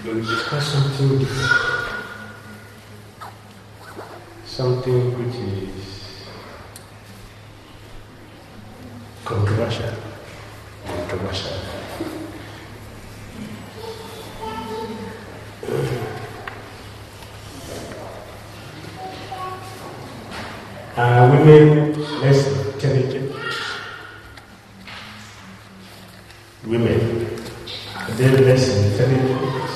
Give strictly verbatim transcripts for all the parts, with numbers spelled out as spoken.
will discuss something different. Something which is controversial. Controversial. Are women less intelligent? Women, are they less intelligent?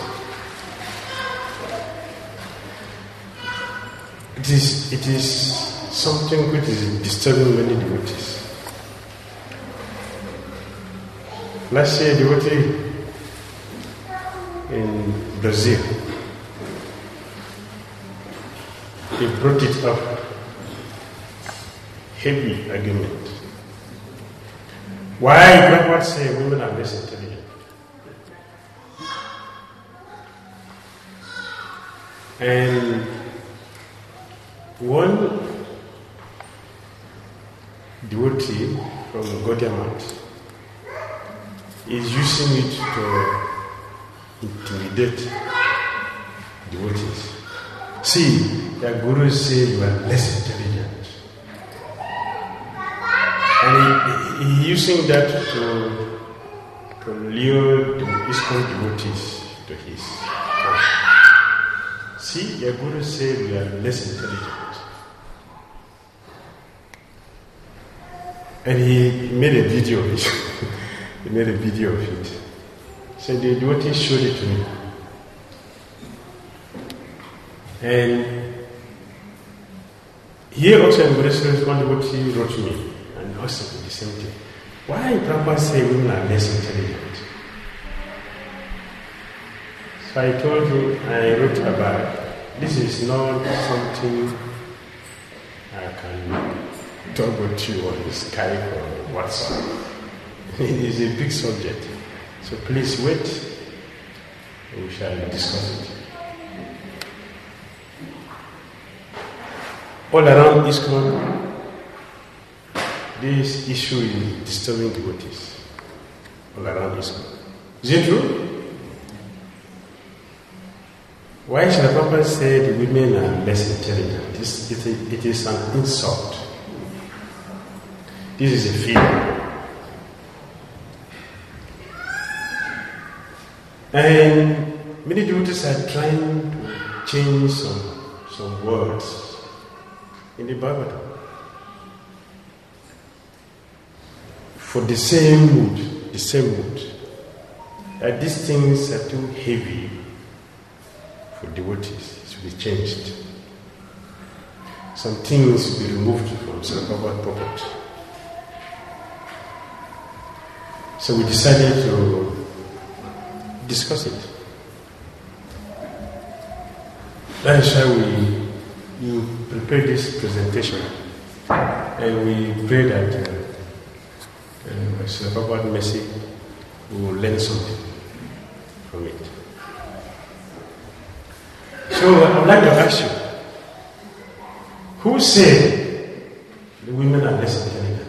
It is, it is something which is disturbing many devotees. Last year, a devotee in Brazil, he brought it up. Heavy argument. Why Prabhupada say women are less intelligent? And one devotee from Gaudiya Math is using it to intimidate devotees. See, their gurus say you are less intelligent. And he, he using that to, to lure the ISKCON devotees to his camp. See, your guru said we are less intelligent. And he made a video of it. He made a video of it. So the devotees showed it to me. And here also in Brazil, one devotee wrote to me. And also the same thing. Why Prabhupada say women are less intelligent? So I told you, I wrote about this is not something I can talk with you on Skype or WhatsApp. It is a big subject. So please wait. We shall discuss it. All around ISKCON, this issue is disturbing devotees all around ISKCON. Is it true? Why should Prabhupada say the women are less intelligent? This, it, it is an insult. This is a feeling. And many devotees are trying to change some, some words in the Bhagavatam for the same mood, the same mood. That these things are too heavy for devotees. It should be changed. Some things should be removed from Srila purport. So we decided to discuss it. That is why we you prepared this presentation, and we pray that uh, uh, Srila Prabhupada Mercy will learn something from it. So I would like to ask you, who said the women are less intelligent?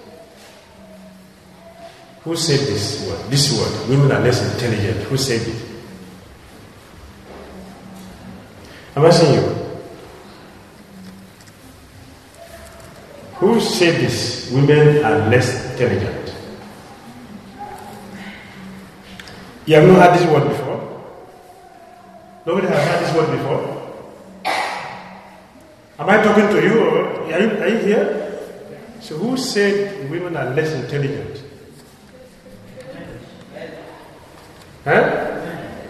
Who said this word? This word, women are less intelligent. Who said it? I'm asking you. Who said this? Women are less intelligent. You have not heard this word before? Nobody has heard this word before? Am I talking to you? Or are you, are you here? So who said women are less intelligent? Huh?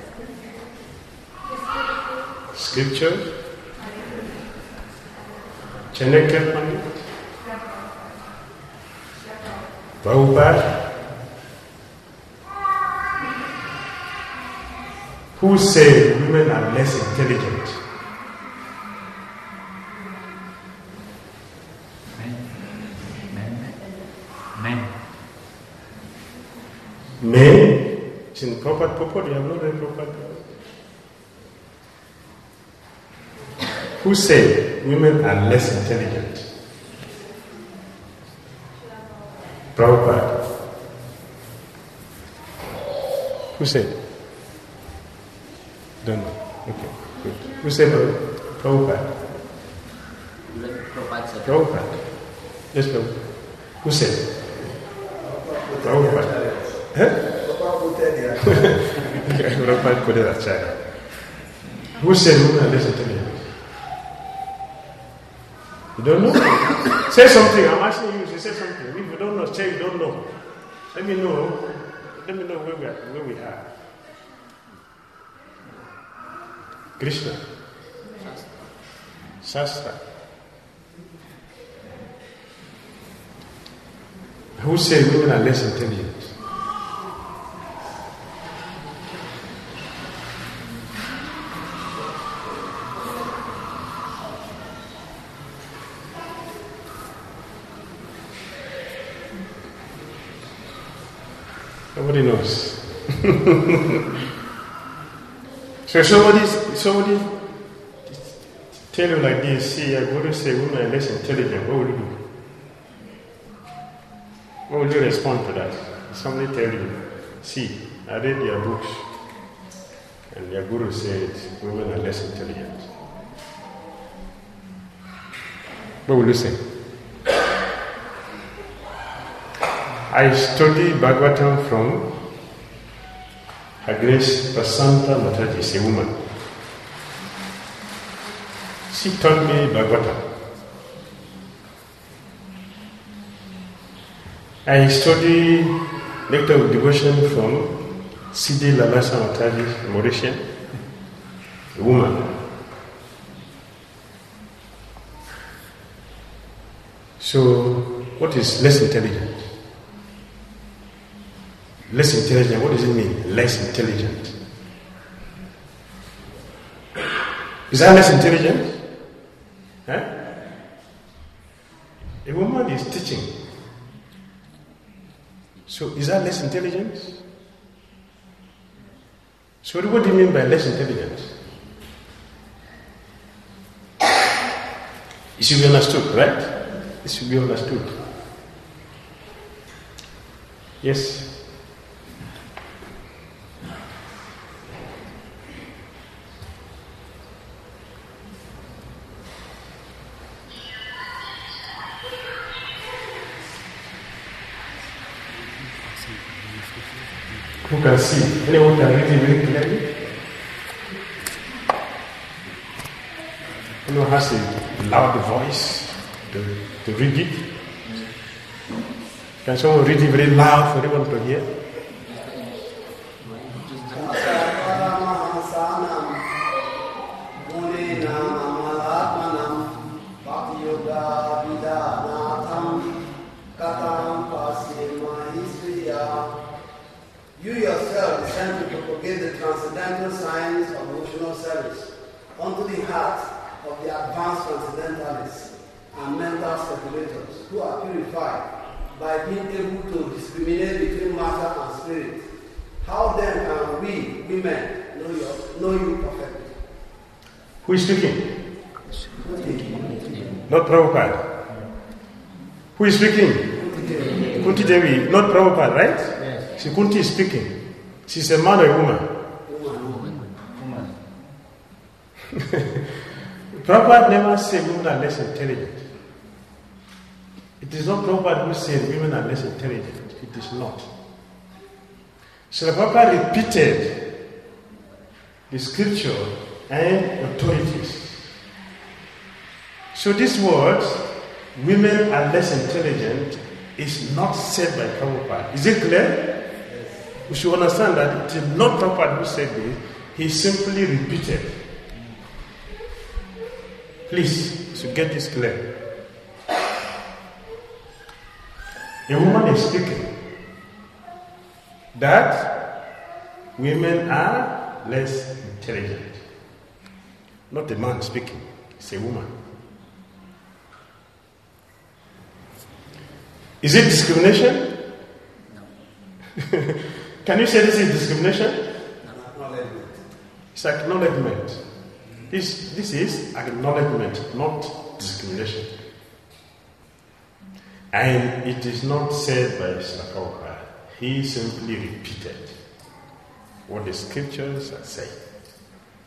Scripture? Chanakya Pandit? Prabhupada? Who said women are less intelligent? Men. Men. Men. Men? It's in Prabhupada purport. You have not read Prabhupada. Who said women are less intelligent? Prabhupada. Who said? Don't know. Okay, good. Who said Prabhupada? Prabhupada. Yes, Prabhupada. Who said? Prabhupada. Huh? Prabhupada put it at China. Who said women are less intelligent? You don't know? Say something. I'm asking you to say something. If you don't know, say you don't know. Let me know. Let me know where we are. Where we are. Krishna. Shastra. Who said women are less intelligent? Nobody knows. So somebody, somebody tell you like this, see, I go to say women are less intelligent, what will you do? What will you respond to that? Somebody tell you, see, I read your books, and your guru said women are less intelligent. What will you say? I study Bhagavatam from Her Grace Prasanta Mataji, is a woman. She taught me Bhagavatam. I study Nectar of Devotion from Siddhi Lalasa Mataji, Mauritian, a woman. So, what is less intelligent? Less intelligent, what does it mean? Less intelligent. Is that less intelligent? Huh? A woman is teaching. So is that less intelligent? So what do you mean by less intelligent? It should be understood, right? It should be understood. Yes. Who can see? Anyone can read it very clearly? Anyone has a loud voice to, to read it? Can someone read it very loud for everyone to hear? You yourself descend to propagate the transcendental science of emotional service onto the heart of the advanced transcendentalists and mental speculators who are purified by being able to discriminate between matter and spirit. How then can we, women, know, your, know you perfectly? Who is speaking? Not Prabhupada. Who is speaking? Kunti Devi, not Prabhupada, right? Yes. See, Kunti is speaking. She's a man or a woman? Woman. Woman. Prabhupada never said women are less intelligent. It is not Prabhupada who said women are less intelligent. It is not. So Prabhupada repeated the scripture and authorities. So this word, women are less intelligent, is not said by Prabhupada. Is it clear? Yes. We should understand that it is not Prabhupada who said this. He simply repeated. Please, to get this clear. A woman is speaking that women are less intelligent. Not a man speaking, it's a woman. Is it discrimination? No. Can you say this is discrimination? Acknowledgement. It's acknowledgement. This, this is acknowledgement, not discrimination. And it is not said by Prabhupada. He simply repeated what the scriptures are saying.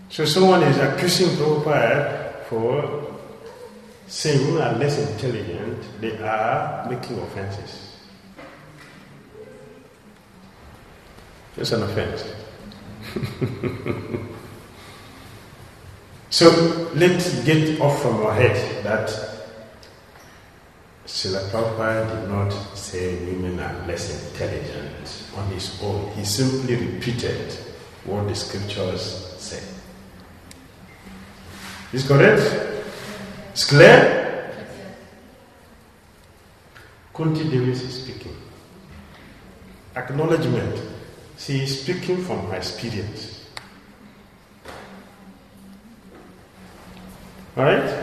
So someone is accusing Prabhupada for saying women are less intelligent, they are making offenses. It's an offense. So let's get off from our head that Srila Prabhupada did not say women are less intelligent on his own. He simply repeated what the scriptures say. Is correct? It's clear? Kunti Devi is speaking. Acknowledgement. She is speaking from her experience. Alright?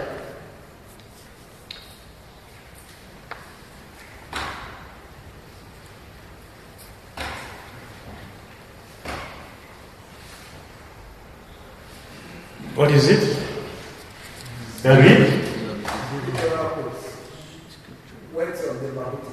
What is it? Can you read? Words of the Bhagavad.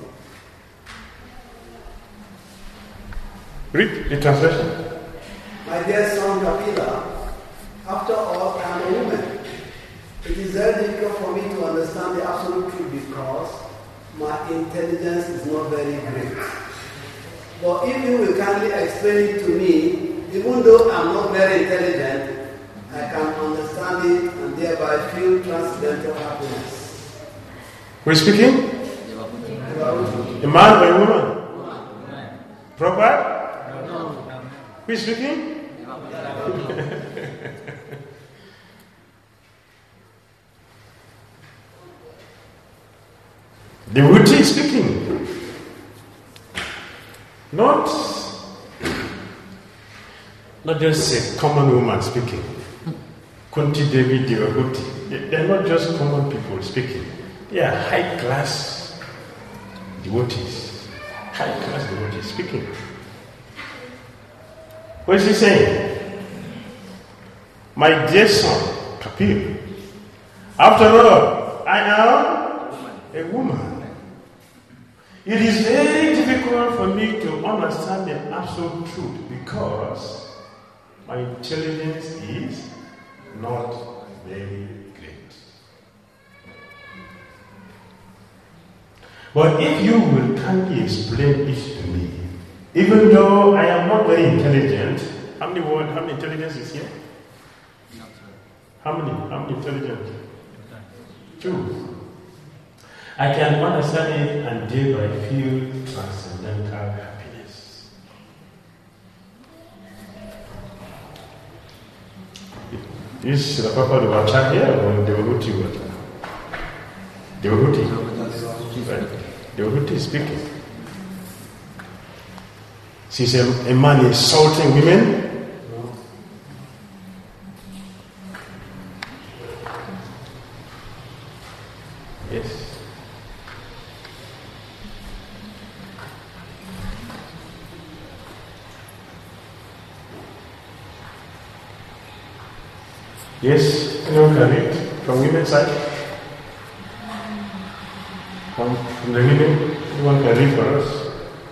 Read the translation. My dear son Kapila, after all, I am a woman. It is very difficult for me to understand the absolute truth because my intelligence is not very great. But if you will kindly explain it to me, even though I am not very intelligent, I can understand it and thereby feel transcendental happiness. Who is speaking? A man or a woman? Proper? No. Who is speaking? The Devotee is speaking. Not, not just a common woman speaking. Kunti Devi Devotee. They're not just common people speaking. They are high class devotees. High class devotees speaking. What is he saying? My dear son, Kapil, after all, I am a woman. It is very difficult for me to understand the absolute truth because my intelligence is not very great. But if you will kindly explain it to me, even though I am not very intelligent, how many word, how many intelligence is here? How many? How many intelligent? Two. I can understand it and thereby feel transcendental happiness. Is the Papa the Wacha here or the Devotee water? Devotee. Right. Devotee is speaking. She's a, a man insulting women. Yes. Yes, anyone can read from women's side? From, from the women, anyone can read for us?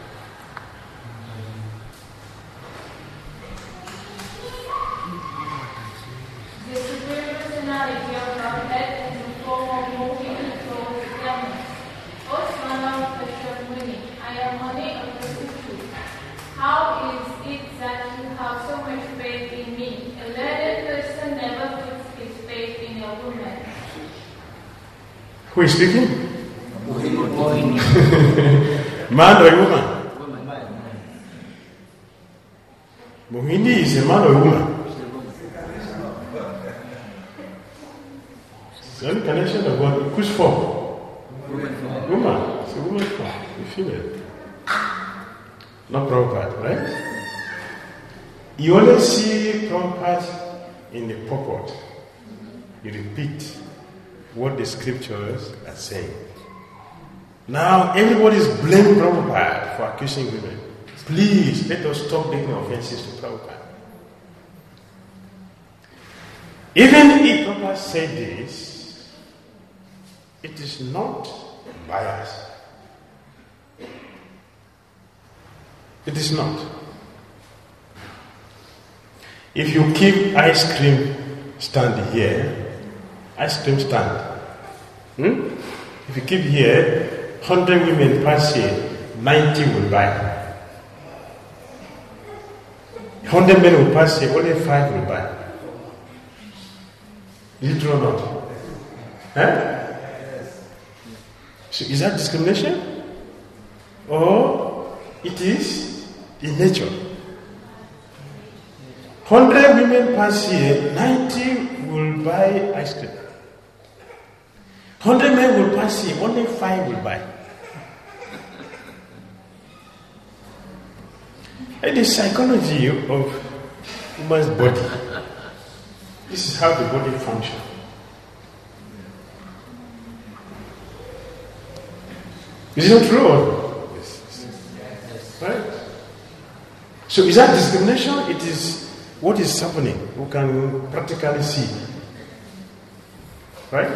The superior personality of Godhead is the form of moving control stillness. O son of Kashyap, I am only a prostitute. How is it that you have so much faith in me? A learned person never puts his faith in a woman. Who is speaking? Man or woman? Mohini is a man or a woman? It's the only connection of God. Who's for? Woman. It's a woman for a female. Not Prabhupada, right? You only see Prabhupada in the purport. You repeat what the scriptures are saying. Now everybody is blaming Prabhupada for accusing women. Please let us stop taking offenses to Prabhupada. Even if Prabhupada said this, it is not bias. It is not. If you keep ice cream stand here, ice cream stand, hmm? If you keep here, one hundred women pass here, ninety will buy. one hundred men will pass here, only five will buy. Is it true or not? Huh? So is that discrimination? Or it is in nature? one hundred women pass here, ninety will buy ice cream. one hundred men will pass here, only five will buy. And the psychology of woman's body. This is how the body functions. Is it not true? Yes. Right? So is that discrimination? It is what is happening. We can practically see. Right?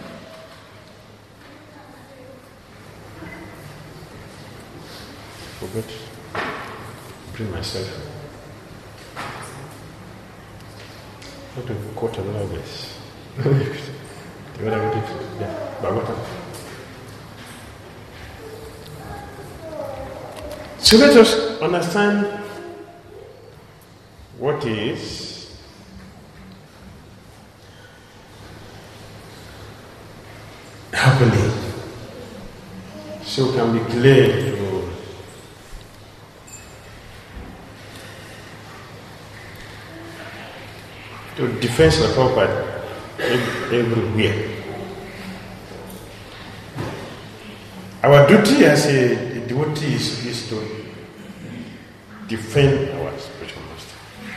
Forgot to bring myself. How to quote another verse? The other way to, yeah, Bhagavatam. So let us understand what is happening, so it can be clear to to defend the property everywhere. Our duty as a devotee is, is to defend our spiritual master.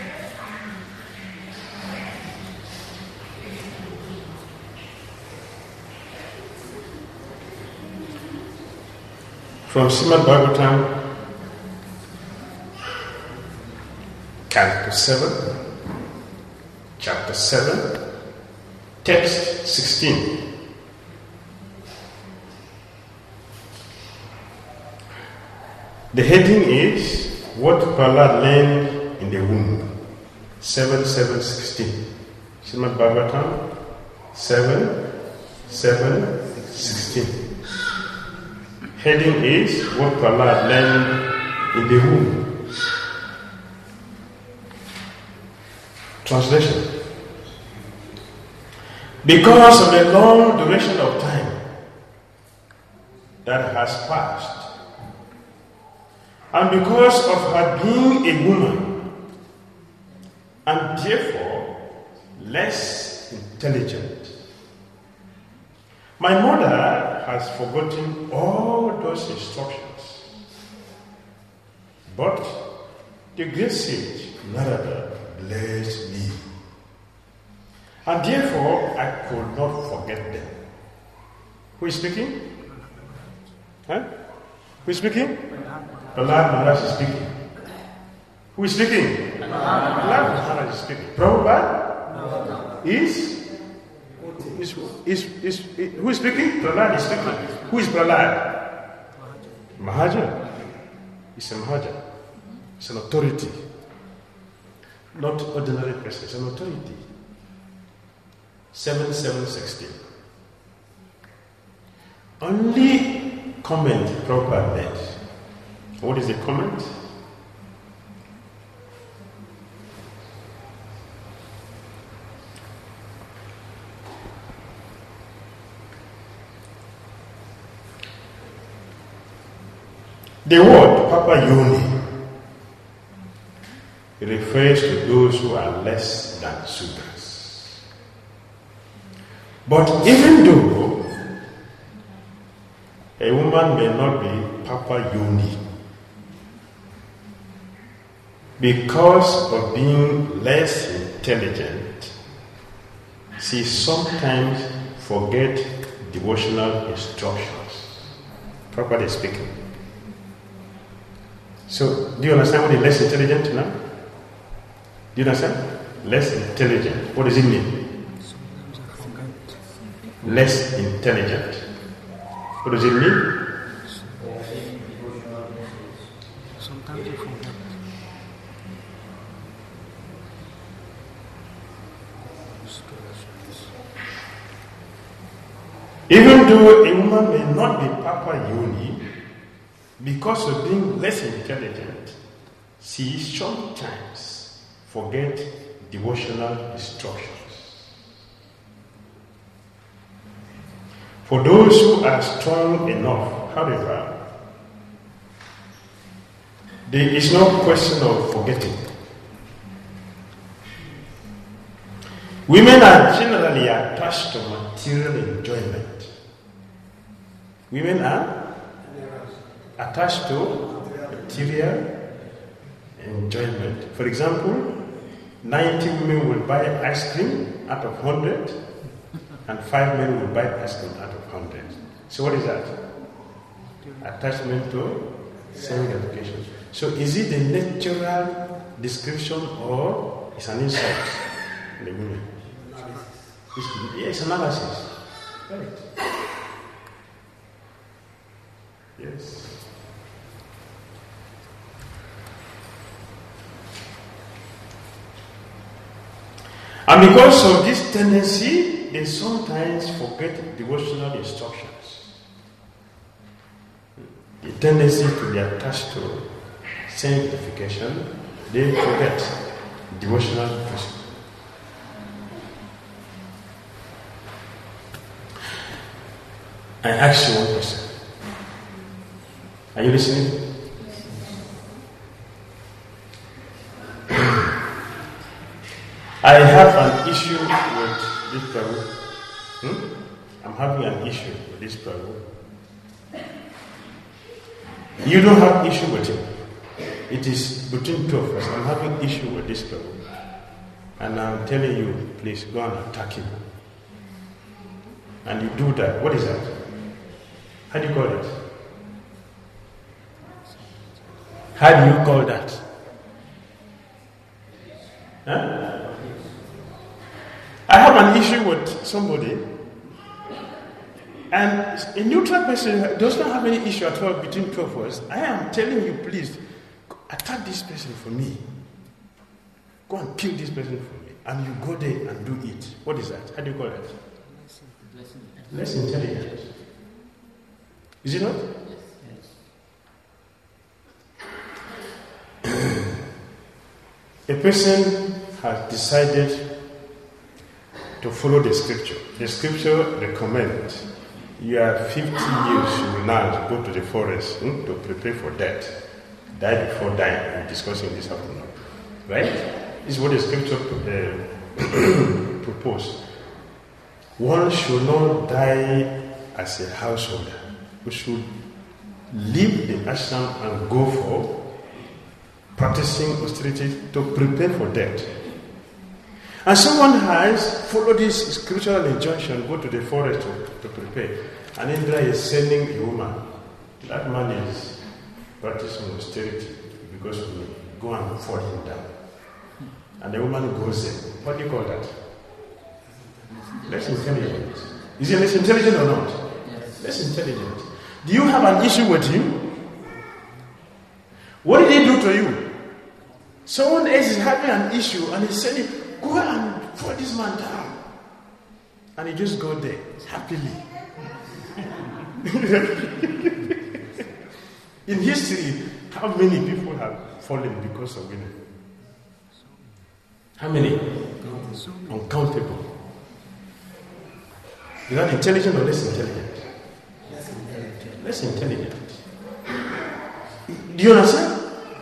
From Srimad Bhagavatam, Canto seven, Chapter seven, Text sixteen. The heading is What Prahlad Learned in the Womb. seven seven sixteen. Srimad Bhagavatam seven seven sixteen. Heading is What Prahlad Learned in the Womb. Translation. Because of the long duration of time that has passed, and because of her being a woman, and therefore less intelligent, my mother has forgotten all those instructions. But the great sage Narada blessed me, and therefore I could not forget them. Who is speaking? Huh? Who is speaking? Prahlad Maharaj is speaking. Who is speaking? Prahlad Maharaj is speaking. Prabhupada is, is, is, is, is who is speaking? Prahlad is speaking. Who is Prahlad? Mahajan. He's a Mahajan. It's an authority. Not ordinary person, it's an authority. seven seven sixteen. Only comment Prabhupada made. What is the comment? The word Papa Yoni refers to those who are less than Sudras. But even though a woman may not be Papa Yoni, because of being less intelligent, she sometimes forget devotional instructions. Properly speaking. So, do you understand what is less intelligent now? Do you understand? Less intelligent. What does it mean? Less intelligent. What does it mean? Even though a woman may not be Papa Yoni, because of being less intelligent, she sometimes forget devotional instructions. For those who are strong enough, however, there is no question of forgetting. Women are generally attached to material enjoyment. Women are attached to material enjoyment. For example, ninety women will buy ice cream out of one hundred, and five men will buy ice cream out of one hundred. So what is that? Attachment to same education. So is it a natural description or it's an insight in the women? It's, yeah, it's analysis. Right. Yes. And because of this tendency, they sometimes forget devotional instructions. The tendency to be attached to sanctification, they forget devotional instructions. I ask you one question. Are you listening? I have an issue with this Prabhu. Hmm? I'm having an issue with this Prabhu. You don't have issue with him. It is between two of us. I'm having issue with this Prabhu. And I'm telling you, please go and attack him. And you do that. What is that? How do you call it? How do you call that? Huh? I have an issue with somebody, and a neutral person does not have any issue at all between two of us. I am telling you, please, attack this person for me. Go and kill this person for me. And you go there and do it. What is that? How do you call that? Less intelligent. Is it not? A person has decided to follow the scripture. The scripture recommends you are fifty years, you will now go to the forest hmm, to prepare for death. Die before dying. We're discussing this afternoon. Right? This is what the scripture uh, proposes. One should not die as a householder. We should leave the ashram and go for practicing austerity to prepare for death. And someone has followed this scriptural injunction, go to the forest to, to prepare. And Indra is sending a woman. That man is practicing austerity because of me. Go and fall him down. And the woman goes there. What do you call that? Less intelligent. Is he less intelligent or not? Yes. Less intelligent. Do you have an issue with him? What did he do to you? Someone else is having an issue and he's saying, go and fall this man down. And he just go there happily. In history, how many people have fallen because of women? How many? Uncountable. Is that intelligent or less intelligent? Less intelligent. Less intelligent. Do you understand?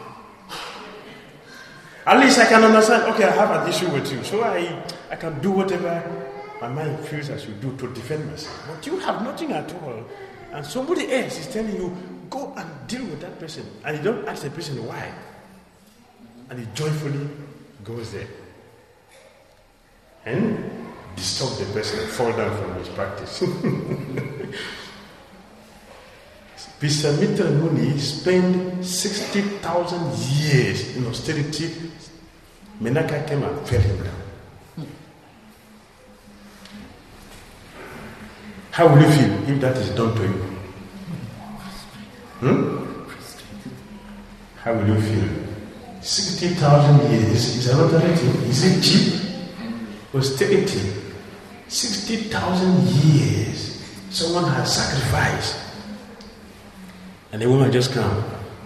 At least I can understand, okay, I have an issue with you, so I, I can do whatever my mind feels I should do to defend myself. But you have nothing at all, and somebody else is telling you, go and deal with that person, and you don't ask the person why. And he joyfully goes there. And disturb the person, fall down from his practice. Viswamitra Muni spent sixty thousand years in austerity. Menaka came and fell him down. How will you feel if that is done to you? Hmm? How will you feel? sixty thousand years is another thing. Is it cheap? austerity. sixty thousand years someone has sacrificed. And the woman just come.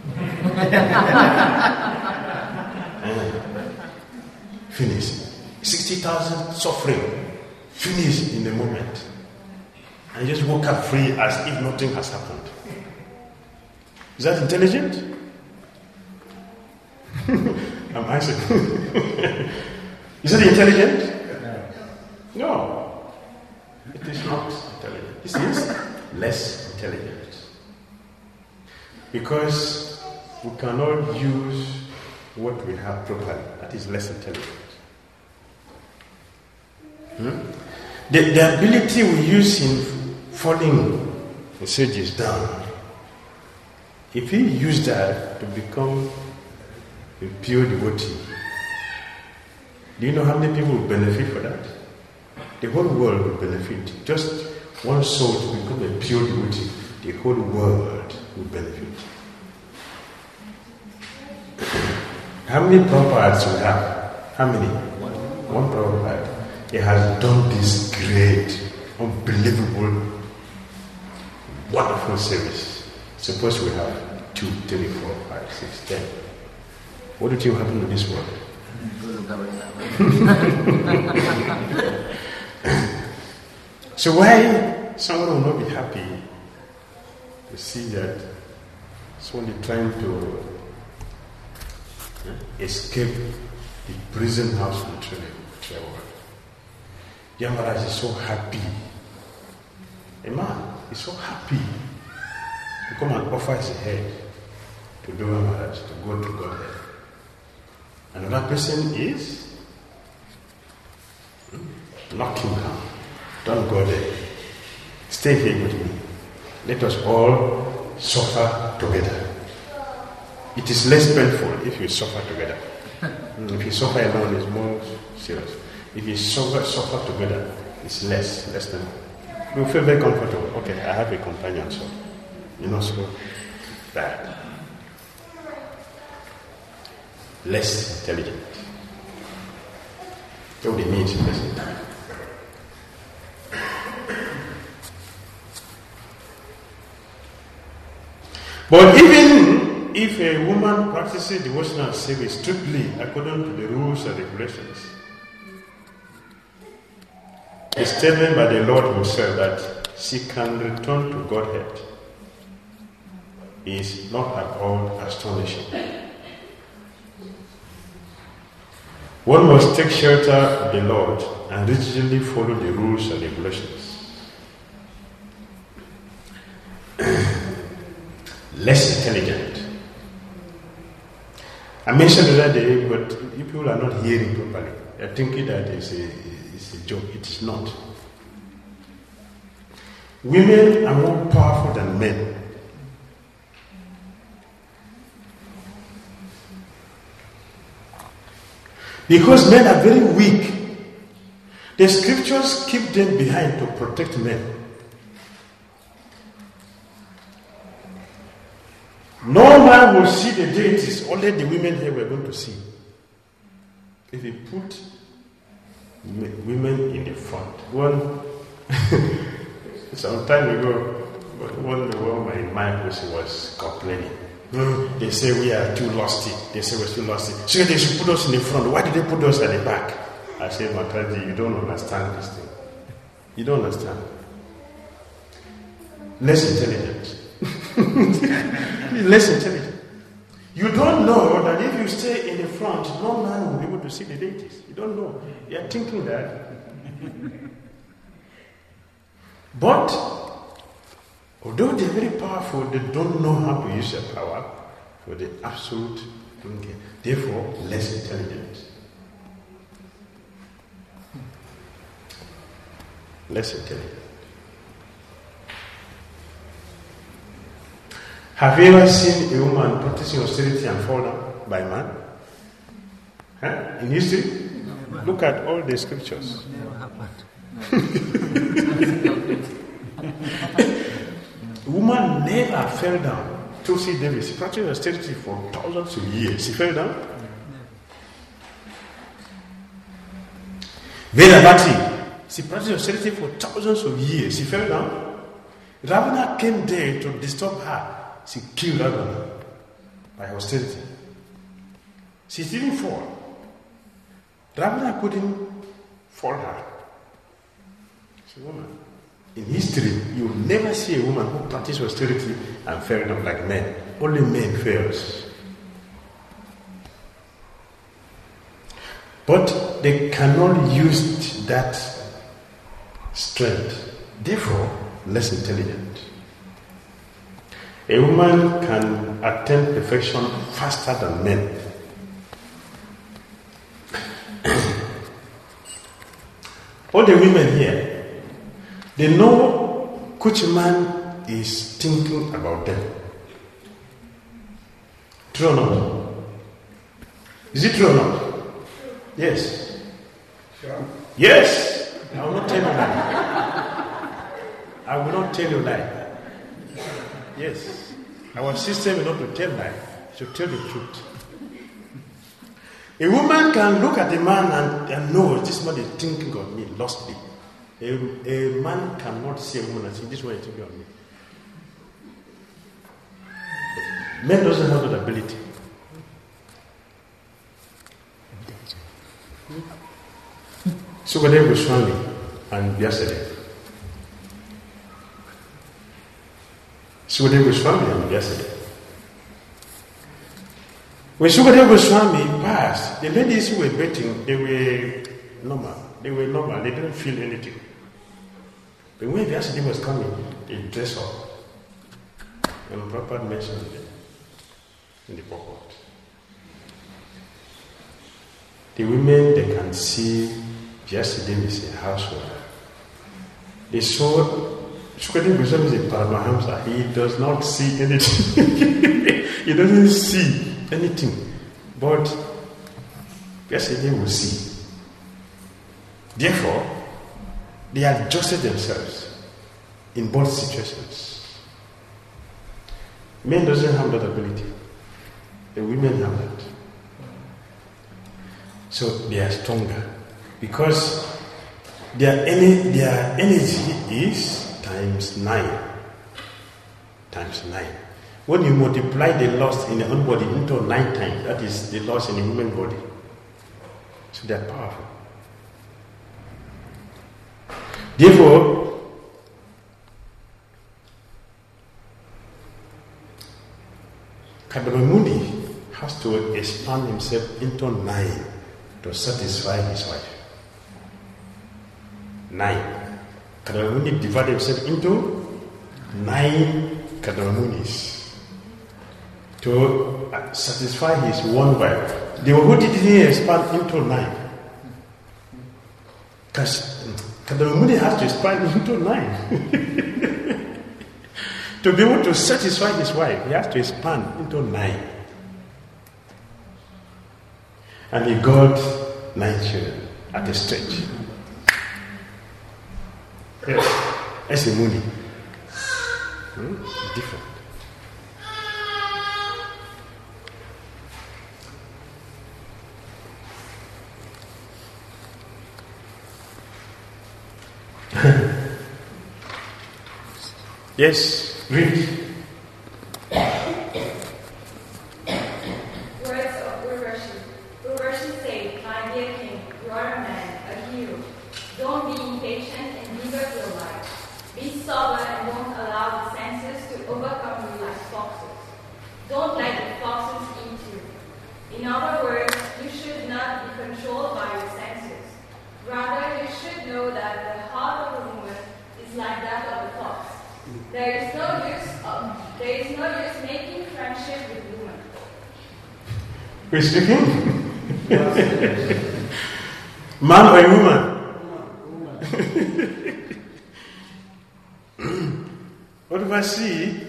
Finish. sixty thousand suffering. Finish in a moment. And just woke up free as if nothing has happened. Is that intelligent? I'm answering. Is it intelligent? No. It is not intelligent. This is less intelligent. Because we cannot use what we have properly. That is less intelligent. Hmm? The, the ability we use in falling messages down, if we use that to become a pure devotee, do you know how many people will benefit for that? The whole world will benefit. Just one soul to become a pure devotee, the whole world will benefit. How many Prabhupads we have? How many? One Prabhupada. He has done this great, unbelievable, wonderful service. Suppose we have two, three, four, five, six, ten. What do you think will happen to this world? So why someone will not be happy to see that someone is trying to uh, escape the prison house literally of the world? Yamaraj is so happy. A man is so happy to come and offer his head to do Yamaraj, to go to Godhead. Another person is hmm, knock him down. Don't go there. Stay here with me. Let us all suffer together. It is less painful if you suffer together. If you suffer alone, it's more serious. If you suffer, suffer together, it's less, less than. You feel very comfortable. Okay, I have a companion, so you're not so bad. Less intelligent. That's what it means, less intelligent. But even if a woman practices devotional service strictly according to the rules and regulations, the statement by the Lord Himself that she can return to Godhead is not at all astonishing. One must take shelter of the Lord and rigidly follow the rules and regulations. Less intelligent. I mentioned the other day, but people are not hearing properly. They're thinking that it's a, it's a joke. It is not. Women are more powerful than men. Because men are very weak. The scriptures keep them behind to protect men. No man will see the deities, only the women here we're going to see. If you put women in the front. One, some time ago, one woman in my place was complaining. Mm, they say we are too lusty. They say we're too lusty. So they should put us in the front. Why did they put us at the back? I said, Mataji, you don't understand this thing. You don't understand. Less intelligent. Less intelligent. You don't know that if you stay in the front, no man will be able to see the deities. You don't know. You are thinking that. But, although they're very powerful, they don't know how to use their power for the absolute good. Therefore, less intelligent. Less intelligent. Have you ever seen a woman practicing austerity and fall down by man? Huh? In history? Look at all the scriptures. Never happened. A woman never fell down. Tulsi Davis, she practiced austerity for thousands of years. She fell down. Vedavati, she practiced austerity for thousands of years. She fell down. Ravana came there to disturb her. She killed Ravana by austerity. She didn't fall. Ravana couldn't fall her. She's a woman. In history, you will never see a woman who practiced austerity and fell down like men. Only men fails. But they cannot use that strength. Therefore, less intelligent. A woman can attain perfection faster than men. All the women here, they know which man is thinking about them. True or not? Is it true or not? Yes. Sure. Yes. I will not tell you lie. I will not tell you lie. Yes. Our system is not to tell lie. It should tell the truth. A woman can look at a man and, and know this man is thinking of me lustfully. A, a man cannot see a woman and say this one is thinking of me. Men doesn't have that ability. Sukadeva Goswami and Vyasadeva. Sukadeva Goswami and Vyasadeva. When Sukadeva Goswami passed, the ladies who were bathing, they were normal. They were normal. They didn't feel anything. But when Vyasadeva was coming, they dressed up. And Prabhupada mentioned it in the purport. The women, they can see Vyasadeva is a housewife. They saw Sukadeva Goswami is a Paramahamsa. He does not see anything. He doesn't see anything. But Vyasadeva will see. Therefore, they adjusted themselves in both situations. Men doesn't have that ability. The women have that. So they are stronger. Because their, ener- their energy is times nine. Times nine. When you multiply the loss in the own body into nine times, that is the loss in the human body. So they are powerful. Therefore, Kadamamuni has to expand himself into nine to satisfy his wife. Nine. Kadamamuni divided himself into nine Kadamamunis to satisfy his one wife. The who did he expand into nine? Because Kadamamuni has to expand into nine. To be able to satisfy his wife, he has to expand into nine. And he got nine children at a stretch. Yes, as a Muni. Hmm? Different. Yes, read. Words of Urvashi. Urvashi said, "My dear king, you are a man, a hero. Don't be impatient and give up your life. Be sober and don't allow the senses to overcome you like foxes. Don't let the foxes eat you. In other words, you should not be controlled by your senses. Rather, you should know that the heart of a woman is like that of a fox. There is no use of, there is no use making friendship with women." Who is speaking? Man or woman? Urvashi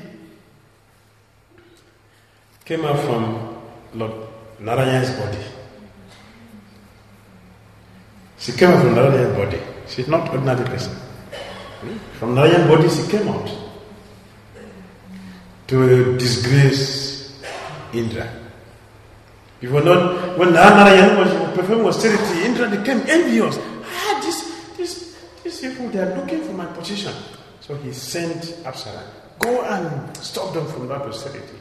came out from Lord Narayan's body. She came out from Narayan's body. She's not an ordinary person. From Narayan's body she came out to disgrace Indra. If you not, when Narayan was performing austerity, Indra became envious. Ah, these people, they are looking for my position. So he sent Absalom, go and stop them from that austerity.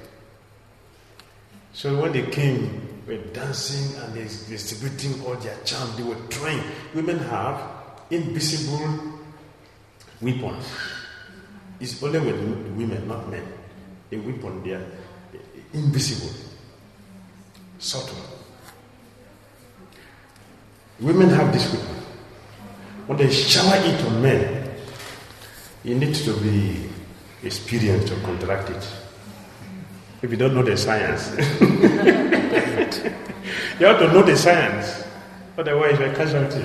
So when they came, they were dancing and they were distributing all their charm. They were trying. Women have invisible weapons. It's only with women, not men. A weapon, they are invisible, subtle. Women have this weapon. When they shower it on men, you need to be experienced to counteract it. If you don't know the science, you have to know the science. Otherwise, you're a casualty.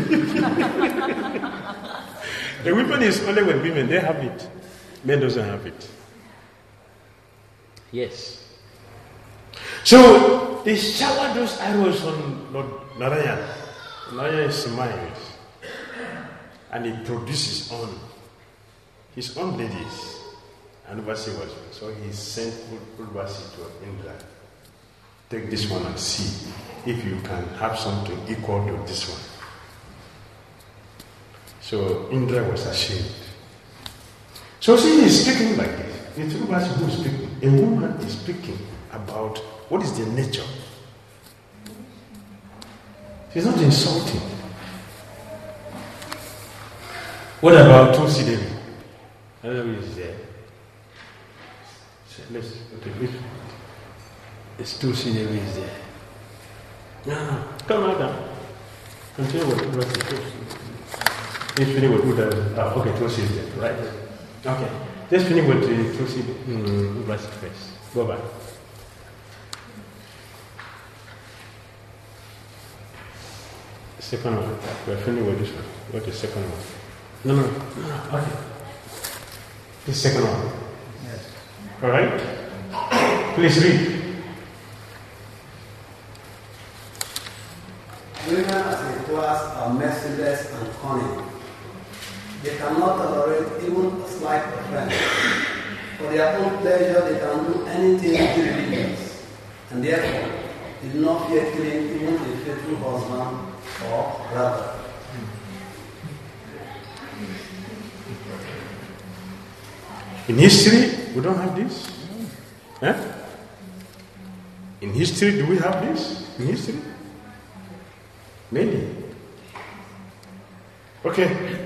The weapon is only with women, they have it. Men doesn't have it. Yes. So they shower those arrows on Lord Narayan. Narayan smiles. And he produces his own, his own ladies. And Urvashi was. So he sent Urvashi to Indra. Take this one and see if you can have something equal to this one. So Indra was ashamed. So see, he is speaking like this. It's Urvashi who is speaking. A woman is speaking about what is the nature. She's not insulting. What about Tulsi Devi? Another is there. So let's okay, let's, it's Tulsi Devi is there. No, no, come on down. Continue with Urvashi. Let's finish with Urvashi. Oh, okay, Tulsi is there, right? Okay, let's finish with uh, Tulsi Urvashi first. Go back. Second one. We're finished with this one. What is the second one? No, no, no. Okay. The second one. Yes. All right. Please read. Women as a class are merciless and cunning. They cannot tolerate even a slight offense. For their own pleasure, they can do anything irreligious. And therefore, they do not fear killing even a faithful husband or brother. In history, we don't have this. Eh? In history, do we have this? In history? Maybe. Okay.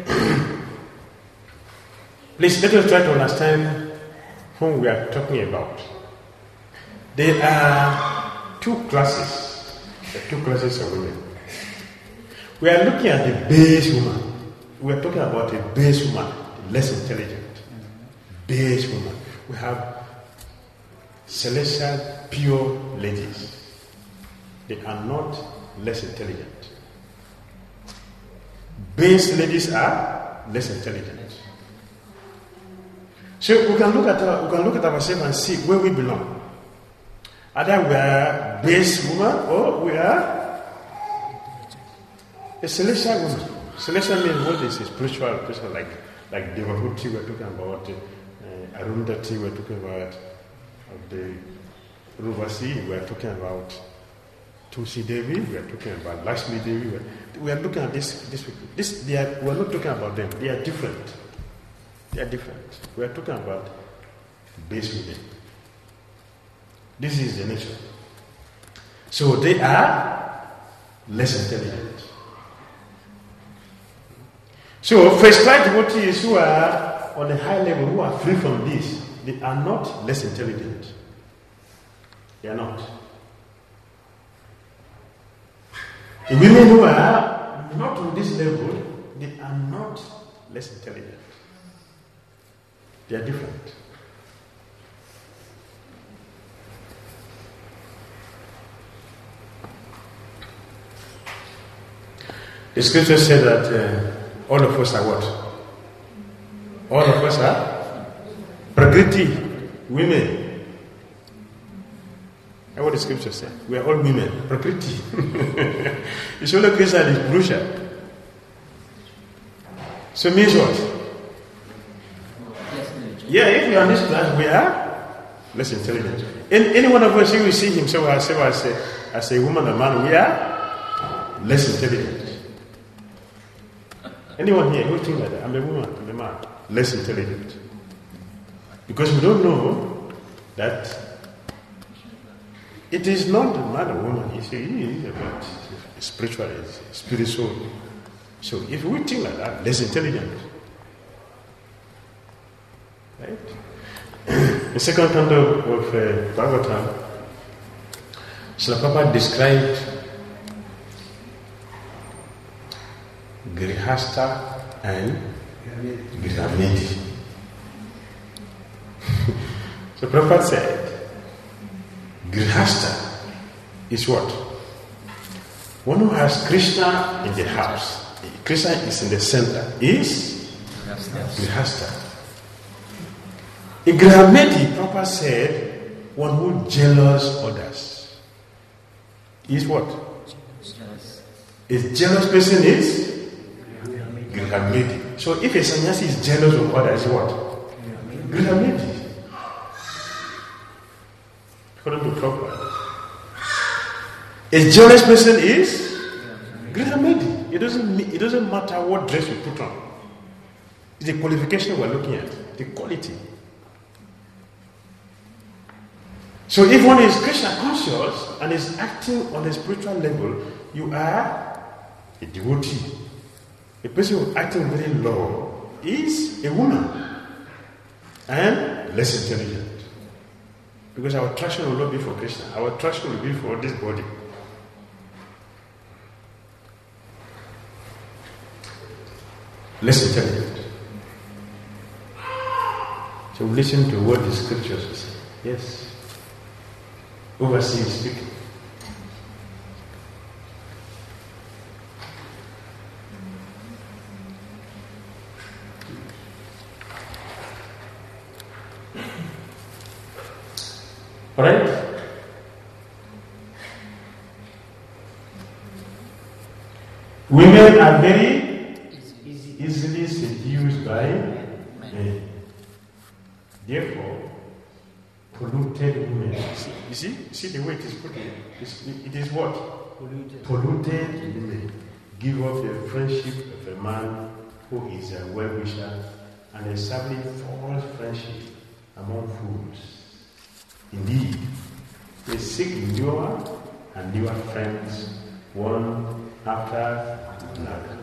Please let us try to understand whom we are talking about. There are two classes. There are two classes of women. We are looking at the base woman. We are talking about a base woman, the less intelligent. Base woman. We have celestial, pure ladies. They are not less intelligent. Base ladies are less intelligent. So we can look at our, we can look at ourselves and see where we belong. Either we are base woman or we are a celestial woman. Celestial means what is a spiritual person, like like Devahuti we're talking about, uh, Arundhati we're talking about, of the Urvashi we're talking about, Tulsi Devi we're talking about, Lakshmi Devi we're, we are looking at this this people. This they are we're not talking about them. They are different. They are different. We are talking about base women. This is the nature. So they are less intelligent. So first class devotees who are on a high level, who are free from this, they are not less intelligent. They are not. The women who are not on this level, they are not less intelligent. They are different. The scripture said that uh, all of us are what? All of us are Prakriti, women. That's what the scripture said. We are all women, Prakriti. It's only Krishna is Purusha. So it means what? Yeah, if we are in this class, we are less intelligent. In any one of us, you will see himself as a, as a, as a woman or man, we are less intelligent. Anyone here who think like that? I'm a woman, I'm a man, less intelligent. Because we don't know that it is not the man or woman, it's about spiritual, spirit soul. So if we think like that, less intelligent. Right? The second canto of uh, Bhagavatam, Srila Prabhupada described Grihastha and Grihamiti. So Prabhupada said, Grihastha is what? One who has Krishna in the house. Krishna is in the center. Is Grihastha. A Grihamiti, Prabhupada said, one who jealous others. Is what? A jealous person is Grihamiti. So if a sannyasi is jealous of others, what? Grihamiti. According to Prabhupada. A jealous person is Grihamiti. It doesn't, it doesn't matter what dress you put on. It's the qualification we're looking at, the quality. So if one is Krishna conscious and is acting on a spiritual level, you are a devotee. A person who is acting very low is a woman and less intelligent. Because our attraction will not be for Krishna. Our attraction will be for this body. Less intelligent. So listen to what the scriptures say. Yes. Overseas speaking. Alright? Women are very easily seduced by men. Therefore, polluted women. You see, see the way it is put in. It is what? Polluted. Polluted women give up the friendship of a man who is a well-wisher and establish false friendship among fools. Indeed, they seek newer and newer friends, one after another.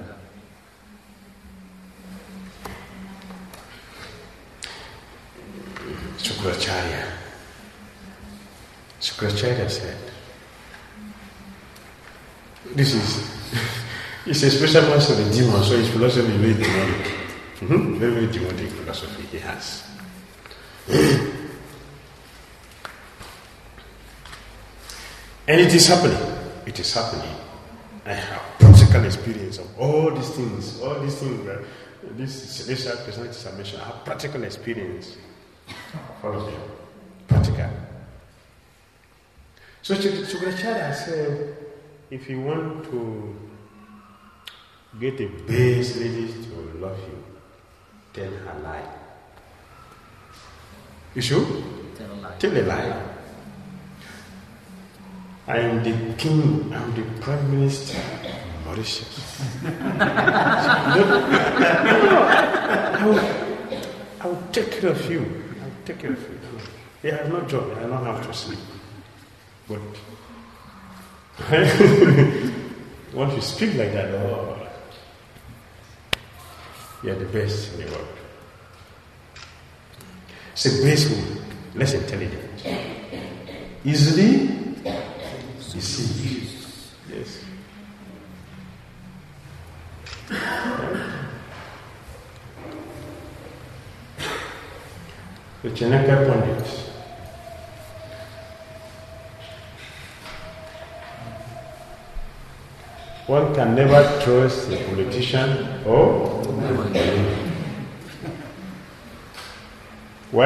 Shukracharya. Shukracharya said, this is, it's a special master of the demon, so his philosophy is very demonic. Mm-hmm. Very, very demonic philosophy he has. And it is happening. It is happening. I have practical experience of all these things, all these things that these celestial personalities are mentioned. I have practical experience. Follow them. Practical. So Shukracharya said, if you want to get a base lady to love you, tell her lie. You should? Tell a lie. Tell a lie. I am the king, I am the prime minister of Mauritius. I, will, I will take care of you. I will take care of you. They have no job, I don't have to sleep. But once you speak like that, oh, you are the best in the world. It's a base woman, less intelligent. Easily deceived. Yes. Right? The Chanakya Pandit. One can never trust a politician or why?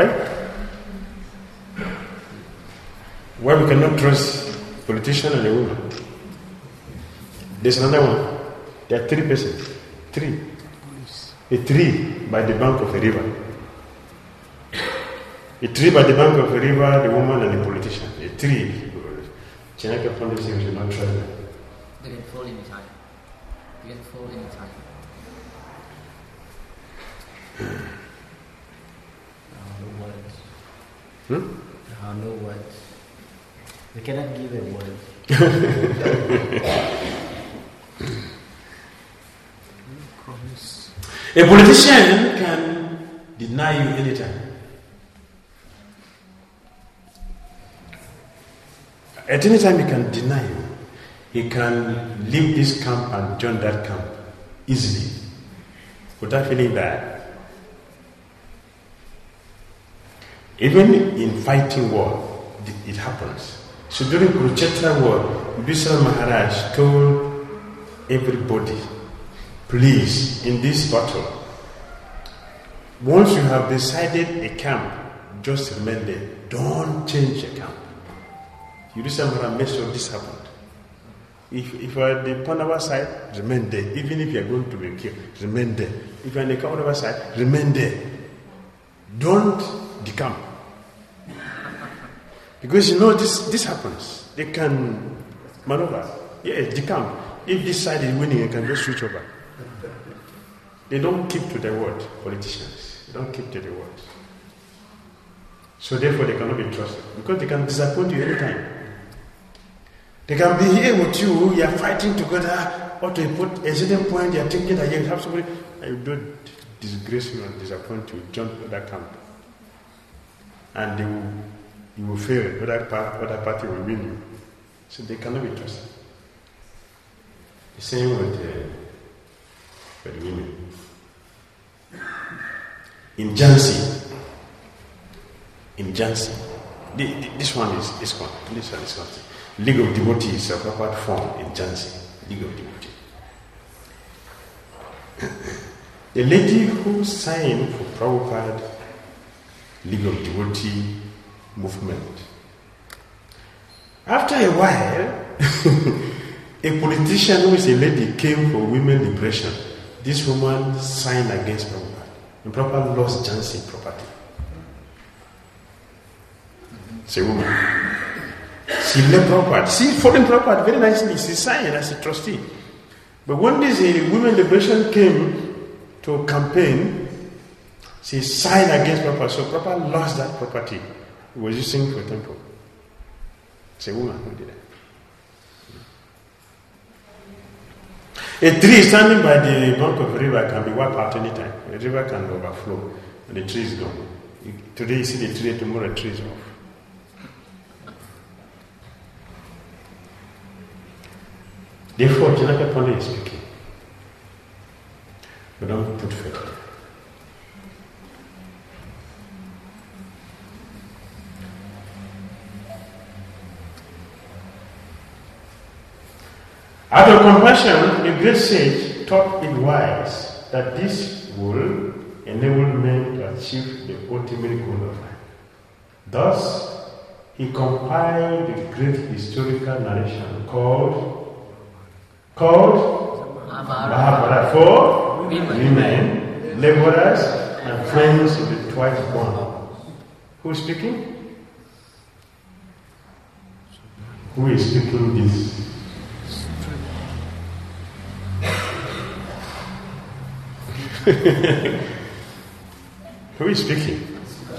Why we cannot trust a politician and a woman? There's another one. There are three persons. Three. A tree by the bank of a river. A tree by the bank of a river, the woman and the politician. A tree. Chanakya Pandit says we should not trust them. They can fall any time. They can fall any time. Hmm? I know what. We cannot give a word. A politician can deny you anytime. At any time he can deny you. He can leave this camp and join that camp easily without feeling bad. Even in fighting war, it happens. So during Kurukshetra war, Bishra Maharaj told everybody, please, in this battle, once you have decided a camp, just remain there. Don't change the camp. Yudhishthira Maharaj made sure this happened. If, if you are at the Pandava side, remain there. Even if you are going to be killed, remain there. If you are on the Kaurava side, remain there. Don't decamp. Because you know this, this happens. They can maneuver. Yes, decamp. If this side is winning, you can just switch over. They don't keep to their word, politicians. They don't keep to their word. So therefore they cannot be trusted. Because they can disappoint you anytime. They can be here with you, you are fighting together, or to put a certain point, you are thinking that you have somebody, I don't disgrace you and disappoint you, jump to that camp. And they will, you will fail, other, part, other party will win you. So they cannot be trusted. The same with, uh, with women. In Jhansi, in Jhansi, the, the, this one is this one, this one is not. League of Devotees is a proper form in Jhansi, League of Devotees. The lady who signed for Prabhupada League of Devotee movement, after a while, a politician who is a lady came for women liberation. This woman signed against Prabhupada. And Prabhupada lost Jhansi property. It's a woman. She left Prabhupada. She followed Prabhupada very nicely. She signed as a trustee. But when this uh, women liberation came to campaign, she signed against Prabhupada. So Prabhupada lost that property. He was using for temple. It's a woman who did it. A tree standing by the bank of a river can be wiped out any time. The river can overflow and the tree is gone. Today you see the tree, tomorrow the tree is off. Therefore, Janaka Pandit is speaking. But don't put faith. Out of compassion, the great sage thought it wise that this will enable men to achieve the ultimate goal of life. Thus, he compiled the great historical narration called called Mahabharata for women, women, laborers, and friends of the twice born. Who is speaking? Who is speaking this? Who is speaking?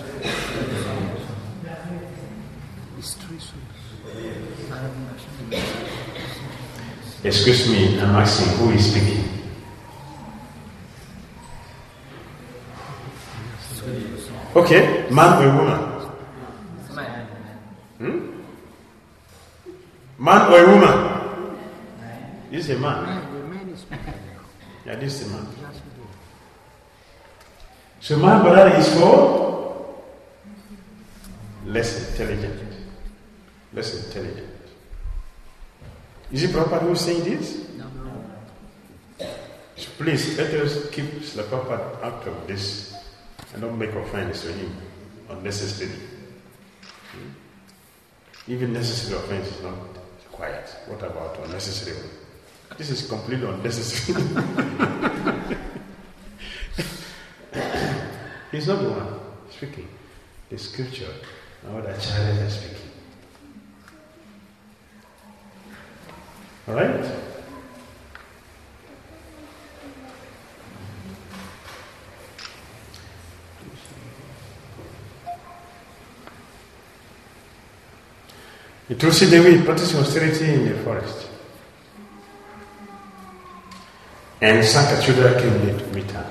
Excuse me, I'm asking who is speaking. Okay, man or woman? Hmm? Man or woman? This is a man. Yeah, this is a man. So Mahabharata is for less intelligent. Less intelligent. Is it Prabhupada who is saying this? No. So please, let us keep Srila Prabhupada out of this and don't make offense to him unnecessarily. Hmm? Even necessary offense is not required. What about unnecessary one? This is completely unnecessary. He's not the one speaking. The scripture and what Acharyas are speaking. Alright? The Tulsi Devi practiced austerity in the forest. And Sankachudra came there to meet her.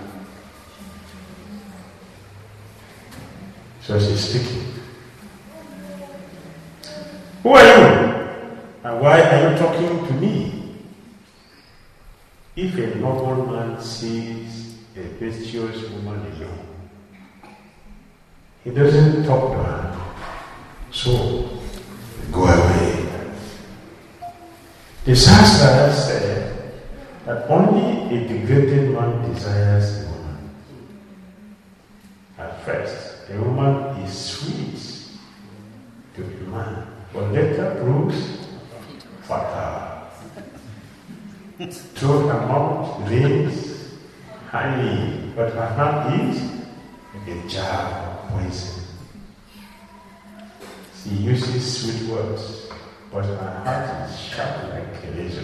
So she's speaking. Who are you? And why are you talking to me? If a noble man sees a virtuous woman alone, he doesn't talk to her. So, go away. The Shastra said that only a degraded man desires a woman. At first, a woman is sweet to a man, but later proves fatal. Through her mouth lays honey, but her heart is a jar of poison. She uses sweet words, but her heart is sharp like a razor.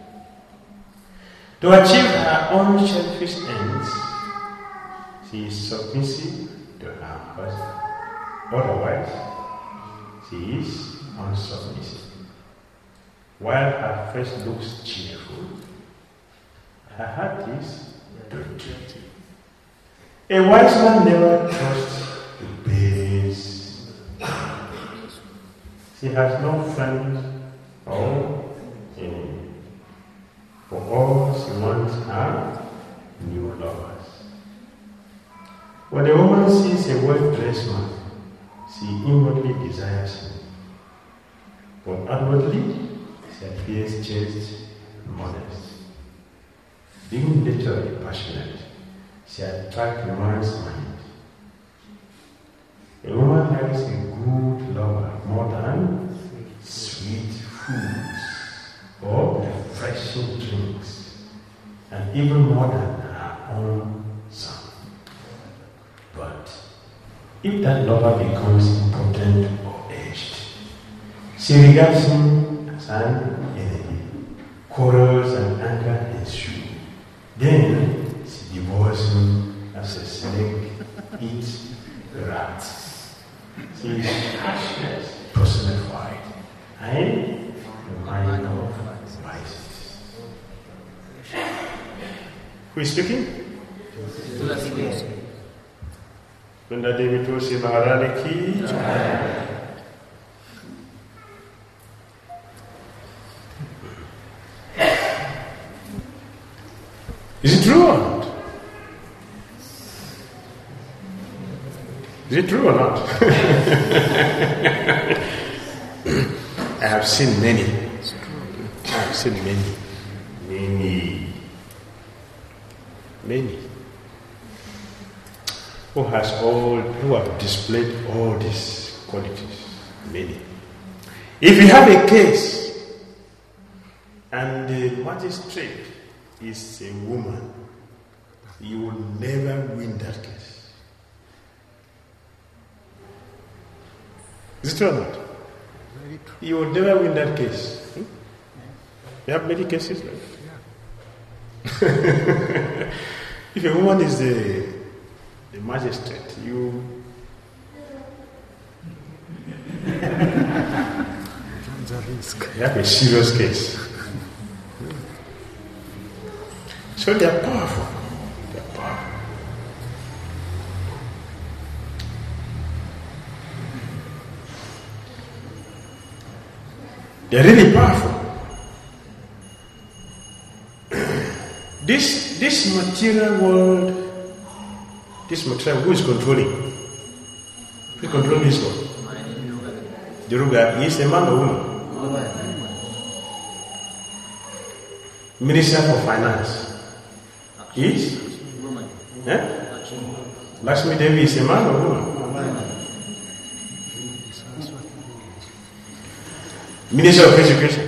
To achieve her own selfish ends, she is submissive to her husband. Otherwise, she is unsubmissive. While her face looks cheerful, her heart is dirty. A wise man never trusts the babes. She has no friends or enemy. For all she wants are new lovers. When a woman sees a well-dressed man, she inwardly desires him. But outwardly, she appears chaste and modest. Being naturally passionate, she attracts a man's mind. A woman likes a good lover more than sweet foods or refreshing drinks, and even more than her own son. But if that lover becomes impotent or aged, she regards him as an enemy. Quarrels and anger ensue. Then she devours him as a snake eats the rat. She is harshness personified, and the mind of vices. Who is speaking? Bunda Devi Tulsi Maharani ki jai. Is it true or not? Is it true or not? I have seen many. I have seen many. Many. Many. Who has all, who have displayed all these qualities. Many. If you have a case and the magistrate is a woman, you will never win that case. Is it true or not? You will never win that case. Hmm? You have many cases like that. If a woman is the, the magistrate, you you have a serious case. So they are powerful. They are powerful. They are really powerful. This this material world, this material, who is controlling? Who is controlling this world? The ruler is a man or woman? Minister for Finance is? Eh? Lakshmi Devi is a man or woman? Minister of Education?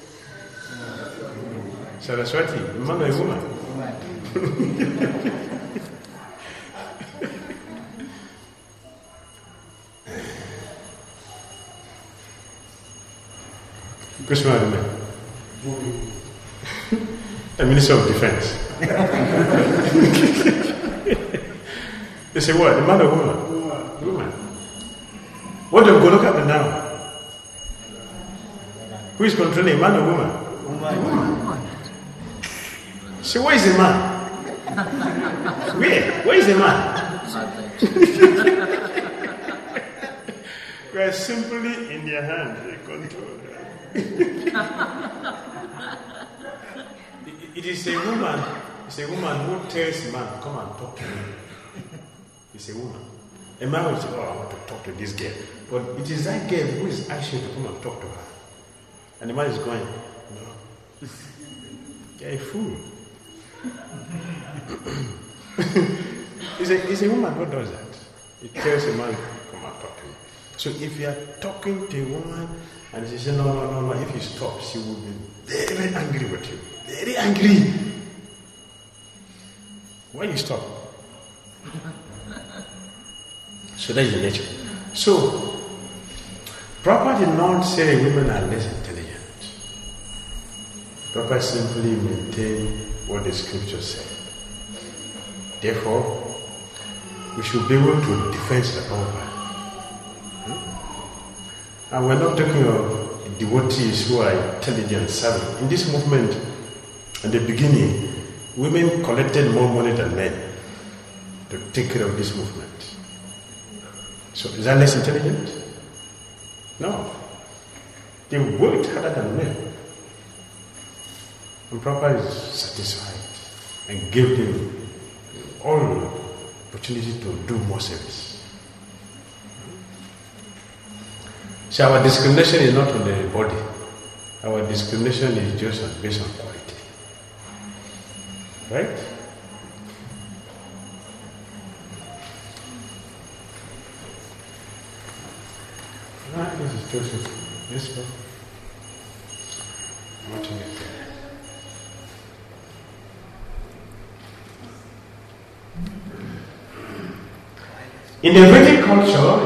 Saraswati, a man or a woman? Krishna, the Minister of Defense. They say what? A man or woman? Woman. What do we go look at it now? Who is controlling, a man or woman? Woman. So where is the man? Where? Where is the man? We are simply in their hands. They control. it, it is a woman. It's a woman who tells man, "Come and talk to me." It's a woman. A man will say, "Oh, I want to talk to this girl," but it is that girl who is asking to come and talk to her, and the man is going, "No, you're a fool." it's, a, it's a woman who does that. It tells a man, "Come and talk to me." So if you are talking to a woman and she says, "No, no, no, no," if you stop, she will be very, very angry with you. Very angry. Why you stop? So that is the nature. So, Prabhupada did not say women are less intelligent. Prabhupada simply maintained what the scriptures say. Therefore, we should be able to defend the Prabhupada. Hmm? And we're not talking of devotees who are intelligent, savvy. In this movement, at the beginning, women collected more money than men to take care of this movement. So is that less intelligent? No. They worked harder than men. And Prabhupada is satisfied and gave them all opportunity to do more service. So our discrimination is not on the body. Our discrimination is just based on quality. Right? Ah, this is Joseph. Yes, sir. I'm watching it there. In the Vedic culture,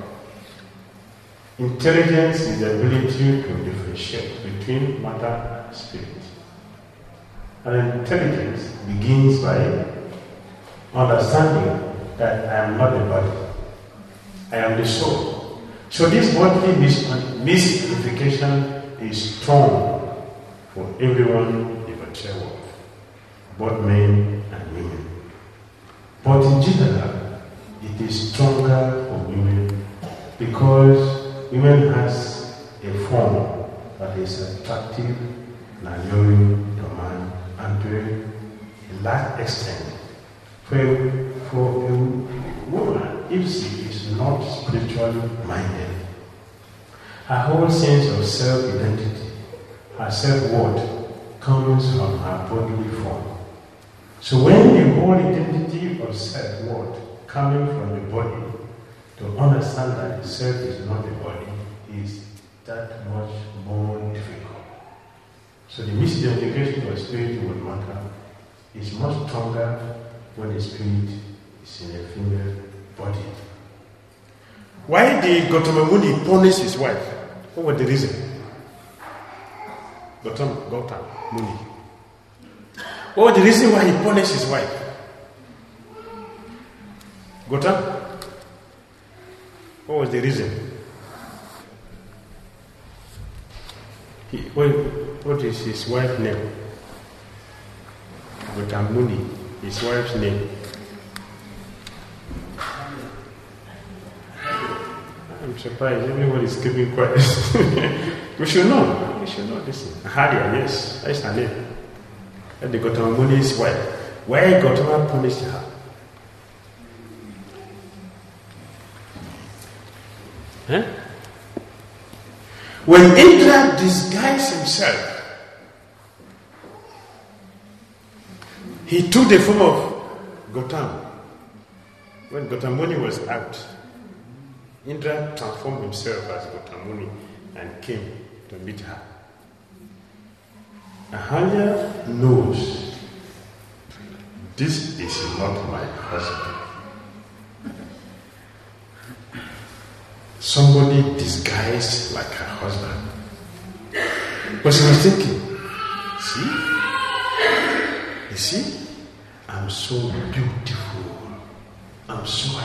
intelligence is the ability to differentiate between matter and spirit. And intelligence begins by understanding that I am not the body, I am the soul. So this bodily misidentification is strong for everyone in the material world, both men and women. But in general, it is stronger for women because women has a form that is attractive and alluring to man, and to a large extent, for, for a woman, if she is not spiritually minded, her whole sense of self-identity, her self-worth, comes from her bodily form. So when the whole identity of self-worth coming from the body, to understand that the self is not the body is that much more difficult. So the misidentification of spirit with matter is much stronger when the spirit is in a female body. Why did Gautama Muni punish his wife? What was the reason? Gautama, Gautama Muni. What was the reason why he punished his wife? Gautama? What was the reason? He, what, what is his wife's name? Gautama Muni, his wife's name. I'm surprised everybody is keeping quiet. We should know. We should know this. Hadia, yes, that's her name. That's the Gautama Muni's wife. Why Gautama punished her? Huh? When Indra disguised himself, he took the form of Gautama. When Gautama Muni was out, Indra transformed himself as Gautama Muni and came to meet her. Ahalya knows this is not my husband. Somebody disguised like her husband. But she was thinking, see? You see? I'm so beautiful. I'm so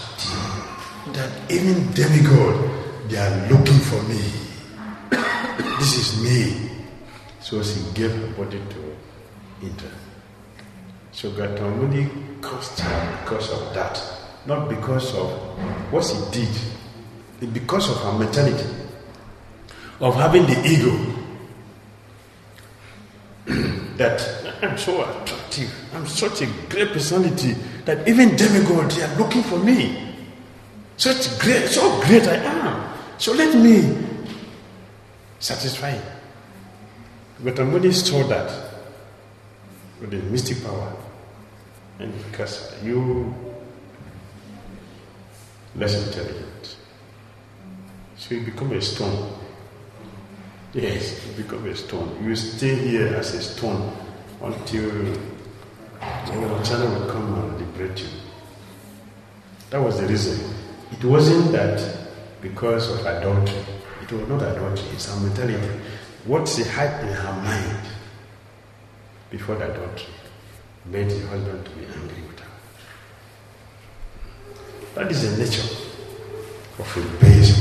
attractive that even demigod, they are looking for me. this is me. So she gave her body to Indra. So Gautamuni cursed her because of that. Not because of what she did. It's because of her mentality. Of having the ego. That I'm so attractive. I'm such a great personality that even demigods, they are looking for me. Such great, so great I am. So let me satisfy him. But Gautamuni saw that with the mystic power. And because you less intelligent. So you become a stone. Yes, you become a stone. You stay here as a stone until the channel will come and liberate you. That was the reason. It wasn't that because of adultery. It was not adultery, it's her mentality. What she had in her mind before the adultery made the husband to be angry with her. That is the nature of a base.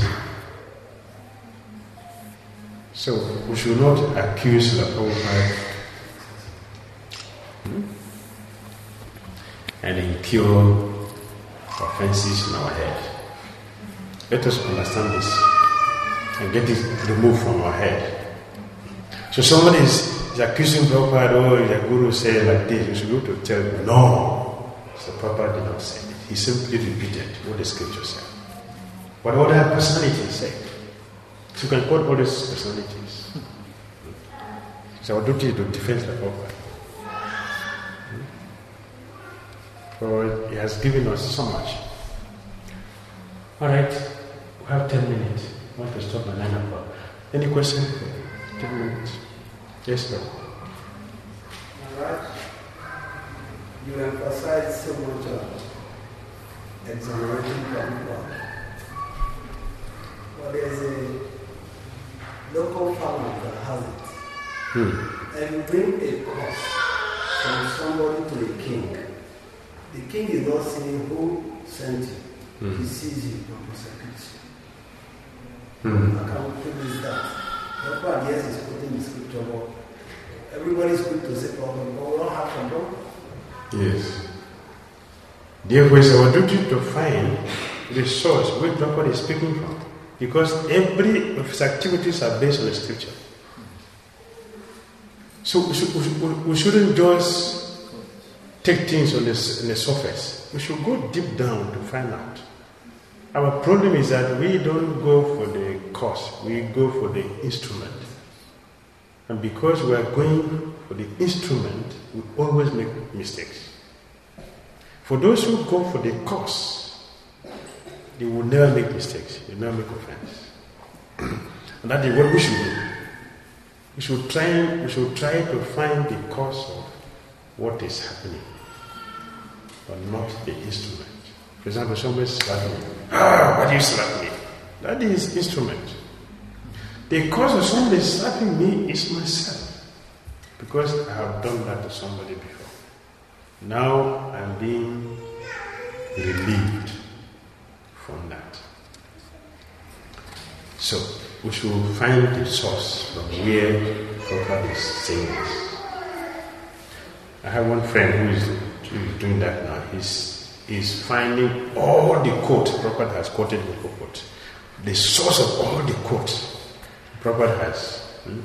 So we should not accuse the Prabhupada hmm? and incur offenses in our head. Let us understand this and get it removed from our head. So somebody is, is accusing Prabhupada, oh, the Guru said like this, you should go to tell him, no. So Prabhupada did not say it. He simply repeated what the scripture said. What other personalities say. So you can quote all these personalities. It's our duty to defend the Prabhupada. For he has given us so much. Alright, we have ten minutes. I want to stop at nine o'clock. Any question? ten minutes. Yes, sir. Alright. You emphasize so much on exonerating Prabhupada. But there's a local farmer that has it. Hmm. And you bring a cost from somebody to the king. The king is not saying who sent you. Hmm. He sees you and prosecutes you. Hmm. I can't finish that. Prabhupada, yes, is quoting the scripture, but everybody is quick to say problem, but we don't have control. Yes. Therefore, it's our duty to find the source where Prabhupada is speaking from. Because every of his activities are based on the scripture. So we, should, we shouldn't just take things on the, on the surface. We should go deep down to find out. Our problem is that we don't go for the cause, we go for the instrument. And because we are going for the instrument, we always make mistakes. For those who go for the cause, they will never make mistakes, they will never make offense. And that is what we should do. We should try, we should try to find the cause of what is happening, but not the instrument. For example, somebody slapped me. Ah, why do you slap me? That is instrument. The cause of somebody slapping me is myself. Because I have done that to somebody before. Now I'm being relieved from that. So we should find the source from where Prabhupada is saying this. I have one friend who is doing that now. He's is finding all the quotes Prabhupada has quoted in the quote. The source of all the quotes Prabhupada has hmm,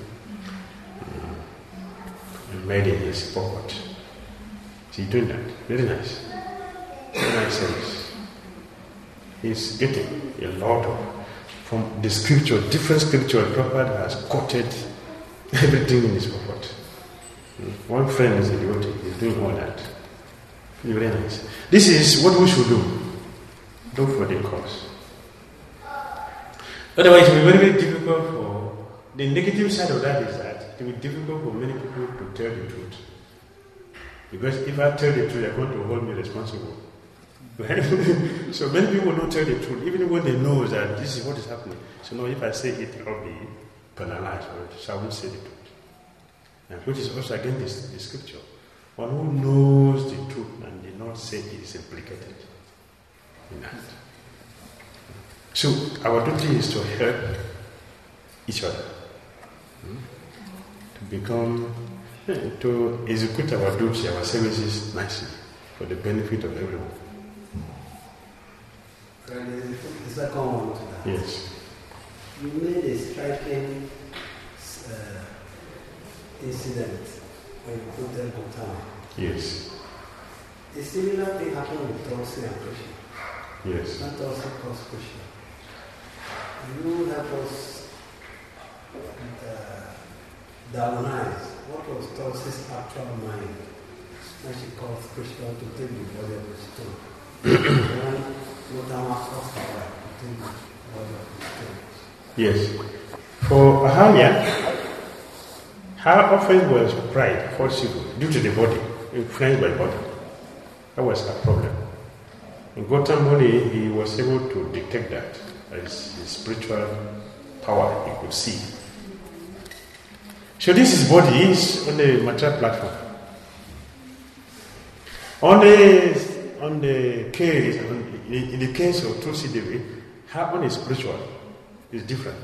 hmm, made in his pocket. So he's doing that. Very nice. Very nice service. He's getting a lot of, from the scripture, different scripture Prabhupada has quoted everything in his pocket. Hmm. One friend is a devotee. He's doing all that. Very nice. This is what we should do. Do for the cause. Otherwise, it will be very, very difficult for... The negative side of that is that it will be difficult for many people to tell the truth. Because if I tell the truth, they're going to hold me responsible. So many people don't tell the truth, even when they know that this is what is happening. So no, if I say it, I'll be penalized, so I won't say the truth. And which is also against the, the scripture. One who knows the truth and did not say it is implicated in that. So our duty is to help each other. to become, to execute our duties, our services nicely for the benefit of everyone. And the second one to that. Yes. You made a striking uh, incident when you quoted Gautama. Yes. A similar thing happened with Tulsi and Krishna. Yes. Not Tulsi caused Krishna. You help us uh, diagnose what was Tulsi's actual mind when she caused Krishna to take the body of the stone. When Gautama caused her to take the body of the stone. Yes. For Ahalya, her offense was pride, falsehood, due to the body, influenced by body. That was her problem. In Gautama, he was able to detect that as his spiritual power he could see. So this is body is on the material platform. On the on the case, in the case of Tulsi Devi, her own is spiritual, is different.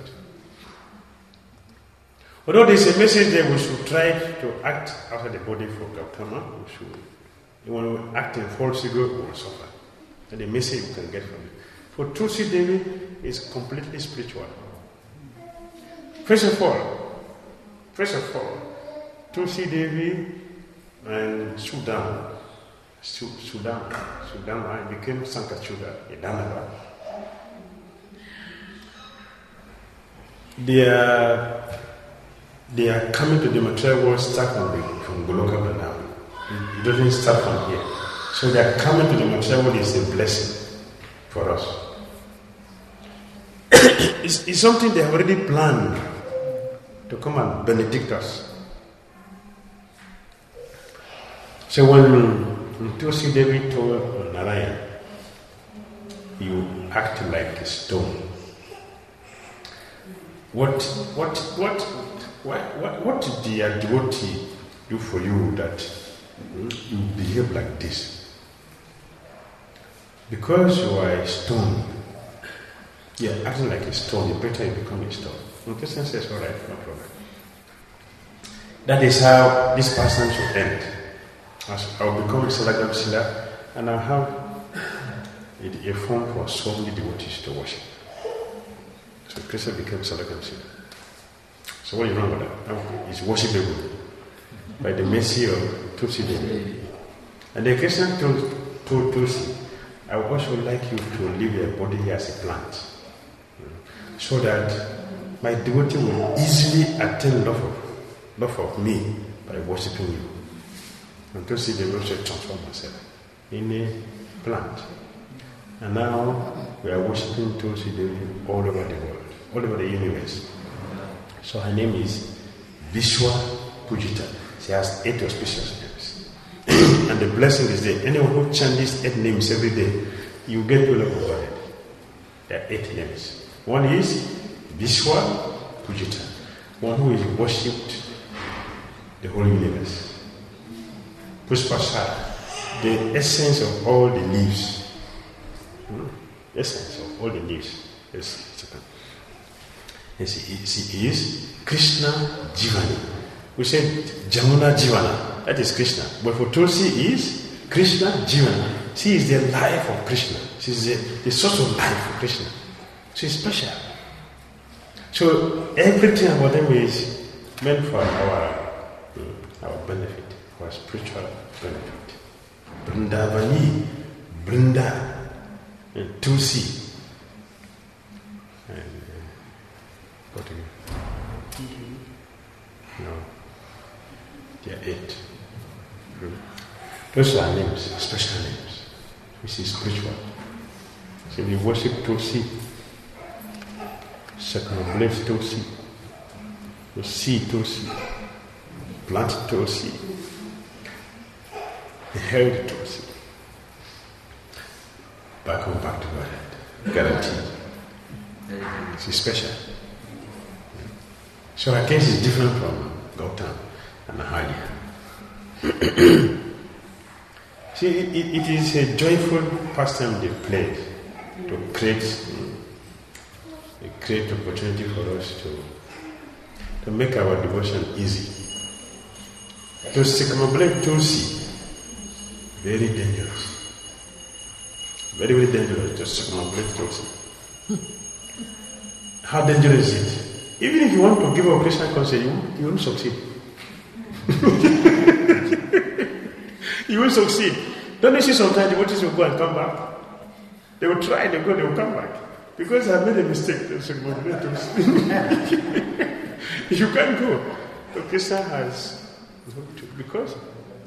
Although there is a message that we should try to act outside the body for Gautama, we should. When we act in falsehood, we will suffer. And the message we can get from it. For Tulsi Devi is completely spiritual. First of all, first of all, Tulsi Devi and Sudan, Sudan, Sudan became Sankachuda in Danava. They are, they are coming to the material world start from, the, from Goloka Vrindavan. It doesn't start from here. So they are coming to the material world is a blessing for us. it's, it's something they have already planned to come and benedict us. So when Tulsi Devi told Narayan, you act like a stone. What what what what what, what did the devotee do for you that you behave like this? Because you are a stone, you are acting like a stone, you better you become a stone. And Krishna says, all right, no problem. That is how this person should end. I will become a Salagam Sila and I'll have a, a form for so many devotees to worship. So Krishna became Salagam Sila. So what do you know about that? It's worshipable by the mercy of Tulsi Devi. And then Krishna told, told Tulsi, I would also like you to leave your body as a plant, so that my devotee will easily attain love of, love of me by worshipping you. And Tulsi Devi also transformed herself in a plant. And now we are worshipping Tulsi Devi all over the world, all over the universe. So her name is Vishwa Pujita. She has eight auspicious names. And the blessing is that anyone who chants these eight names every day, you get to love God. There are eight names. One is Vishwa Pujita, one who is worshipped the whole universe. Puspasara, the essence of all the leaves. Hmm? Essence of all the leaves. Yes, yes, he is Krishna Jivani. We said Jamuna Jivana, that is Krishna. But for Tulsi is Krishna Jivana. She is the life of Krishna. She is the, the source of life for Krishna. She is special. So everything about them is meant for our, our benefit, our spiritual benefit. Brindavani, Brinda, and Tulsi. And uh, what again? No. There are eight. Those are names, special names, which is spiritual. So we worship Tulsi, circumambulate Tulsi, we see Tulsi, plant Tulsi, held Tulsi. Back home, back to God. Guaranteed. It's special. So our case is different from Gautama and Ahalya. See, it, it, it is a joyful pastime they played to create a great opportunity for us to. to make our devotion easy. To circumambulate Tulsi, very dangerous. Very, very dangerous to circumambulate Tulsi. How dangerous is it? Even if you want to give a Krishna concert, you, you won't succeed. You won't succeed. Don't you see sometimes devotees will go and come back? They will try, they go, they will come back. Because I made a mistake. You can't go. So Krishna has, because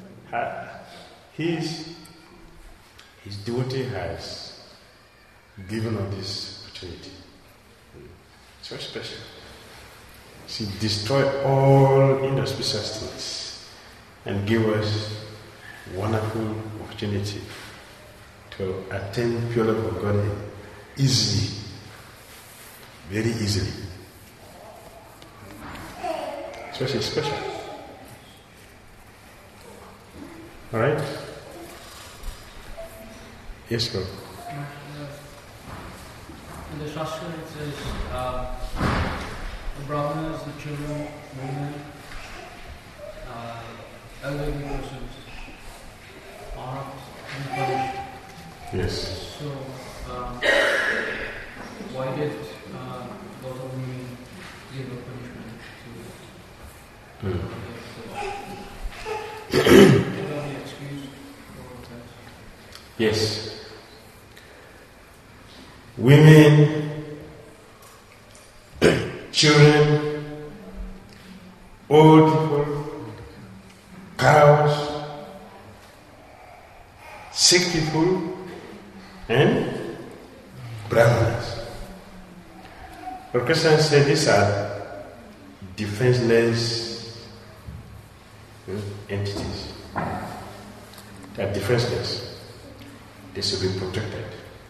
his, his devotee has given us this opportunity. It's very special. She destroyed all inauspicious things and gave us wonderful opportunity to attain pure love of God easily, very easily. So she's special. All right? Yes, Lord. In the Shastra it says uh, the Brahmanas, the children, women, uh, elderly persons are punished. Yes. So, um, why did uh, Gautam Muni give a punishment to Mm. the excuse for that? Yes. Women, children, old people, cows, sick people, and brahmanas. But Krishna said these are defenseless entities. They are defenseless. They should be protected.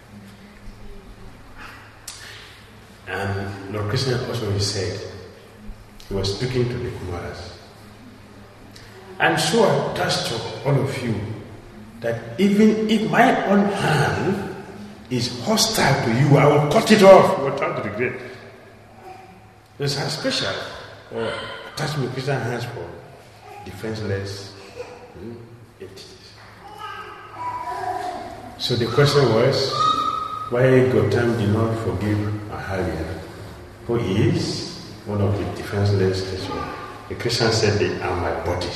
And Lord Krishna also said, he was speaking to the Kumaras, I'm so attached to all of you that even if my own hand is hostile to you, I will cut it off without regret. There's a special uh, attachment Krishna has for defenseless mm, entities. So the question was, why Gautam did not forgive Ahalya, who is one of the defenseless people. The Krishna said, they are my body.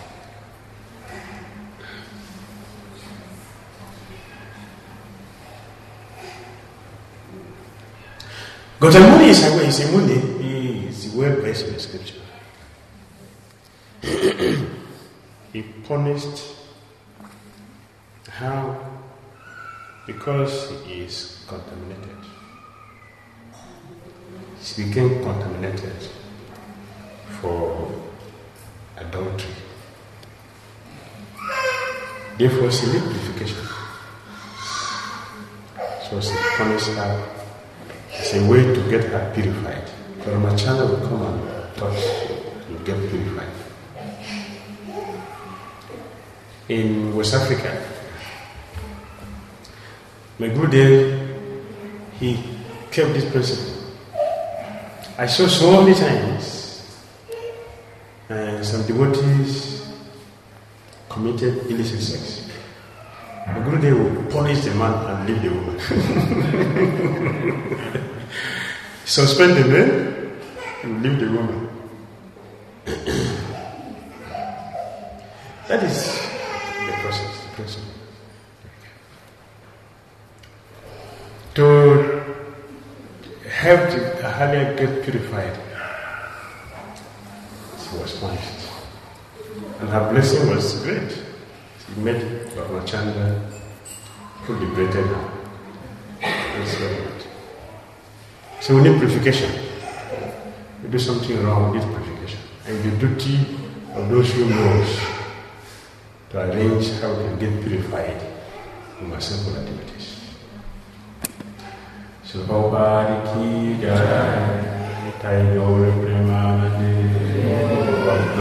Gautam Muni is a, is a Muni, he is well versed in the scripture. He punished how? Because he is contaminated. He became contaminated for adultery. Therefore, she needs purification. So she punished her as a way to get her purified. So Ramachandra will come and touch you, get purified. In West Africa, Megude, he kept this principle. I saw so many times, and some devotees committed illicit sex. Megude will punish the man and leave the woman. Suspend the man and leave the woman. That is the process, the principle. To help the Ahalya get purified, she was punished. And her blessing was great. She met Ramachandra, who liberated her. That's very good. So we need purification. We do something wrong, we need purification. And the duty of those who knows to arrange how we can get purified from our simple activities. Subhaupada ki jai, Nitai Gaura Premanande.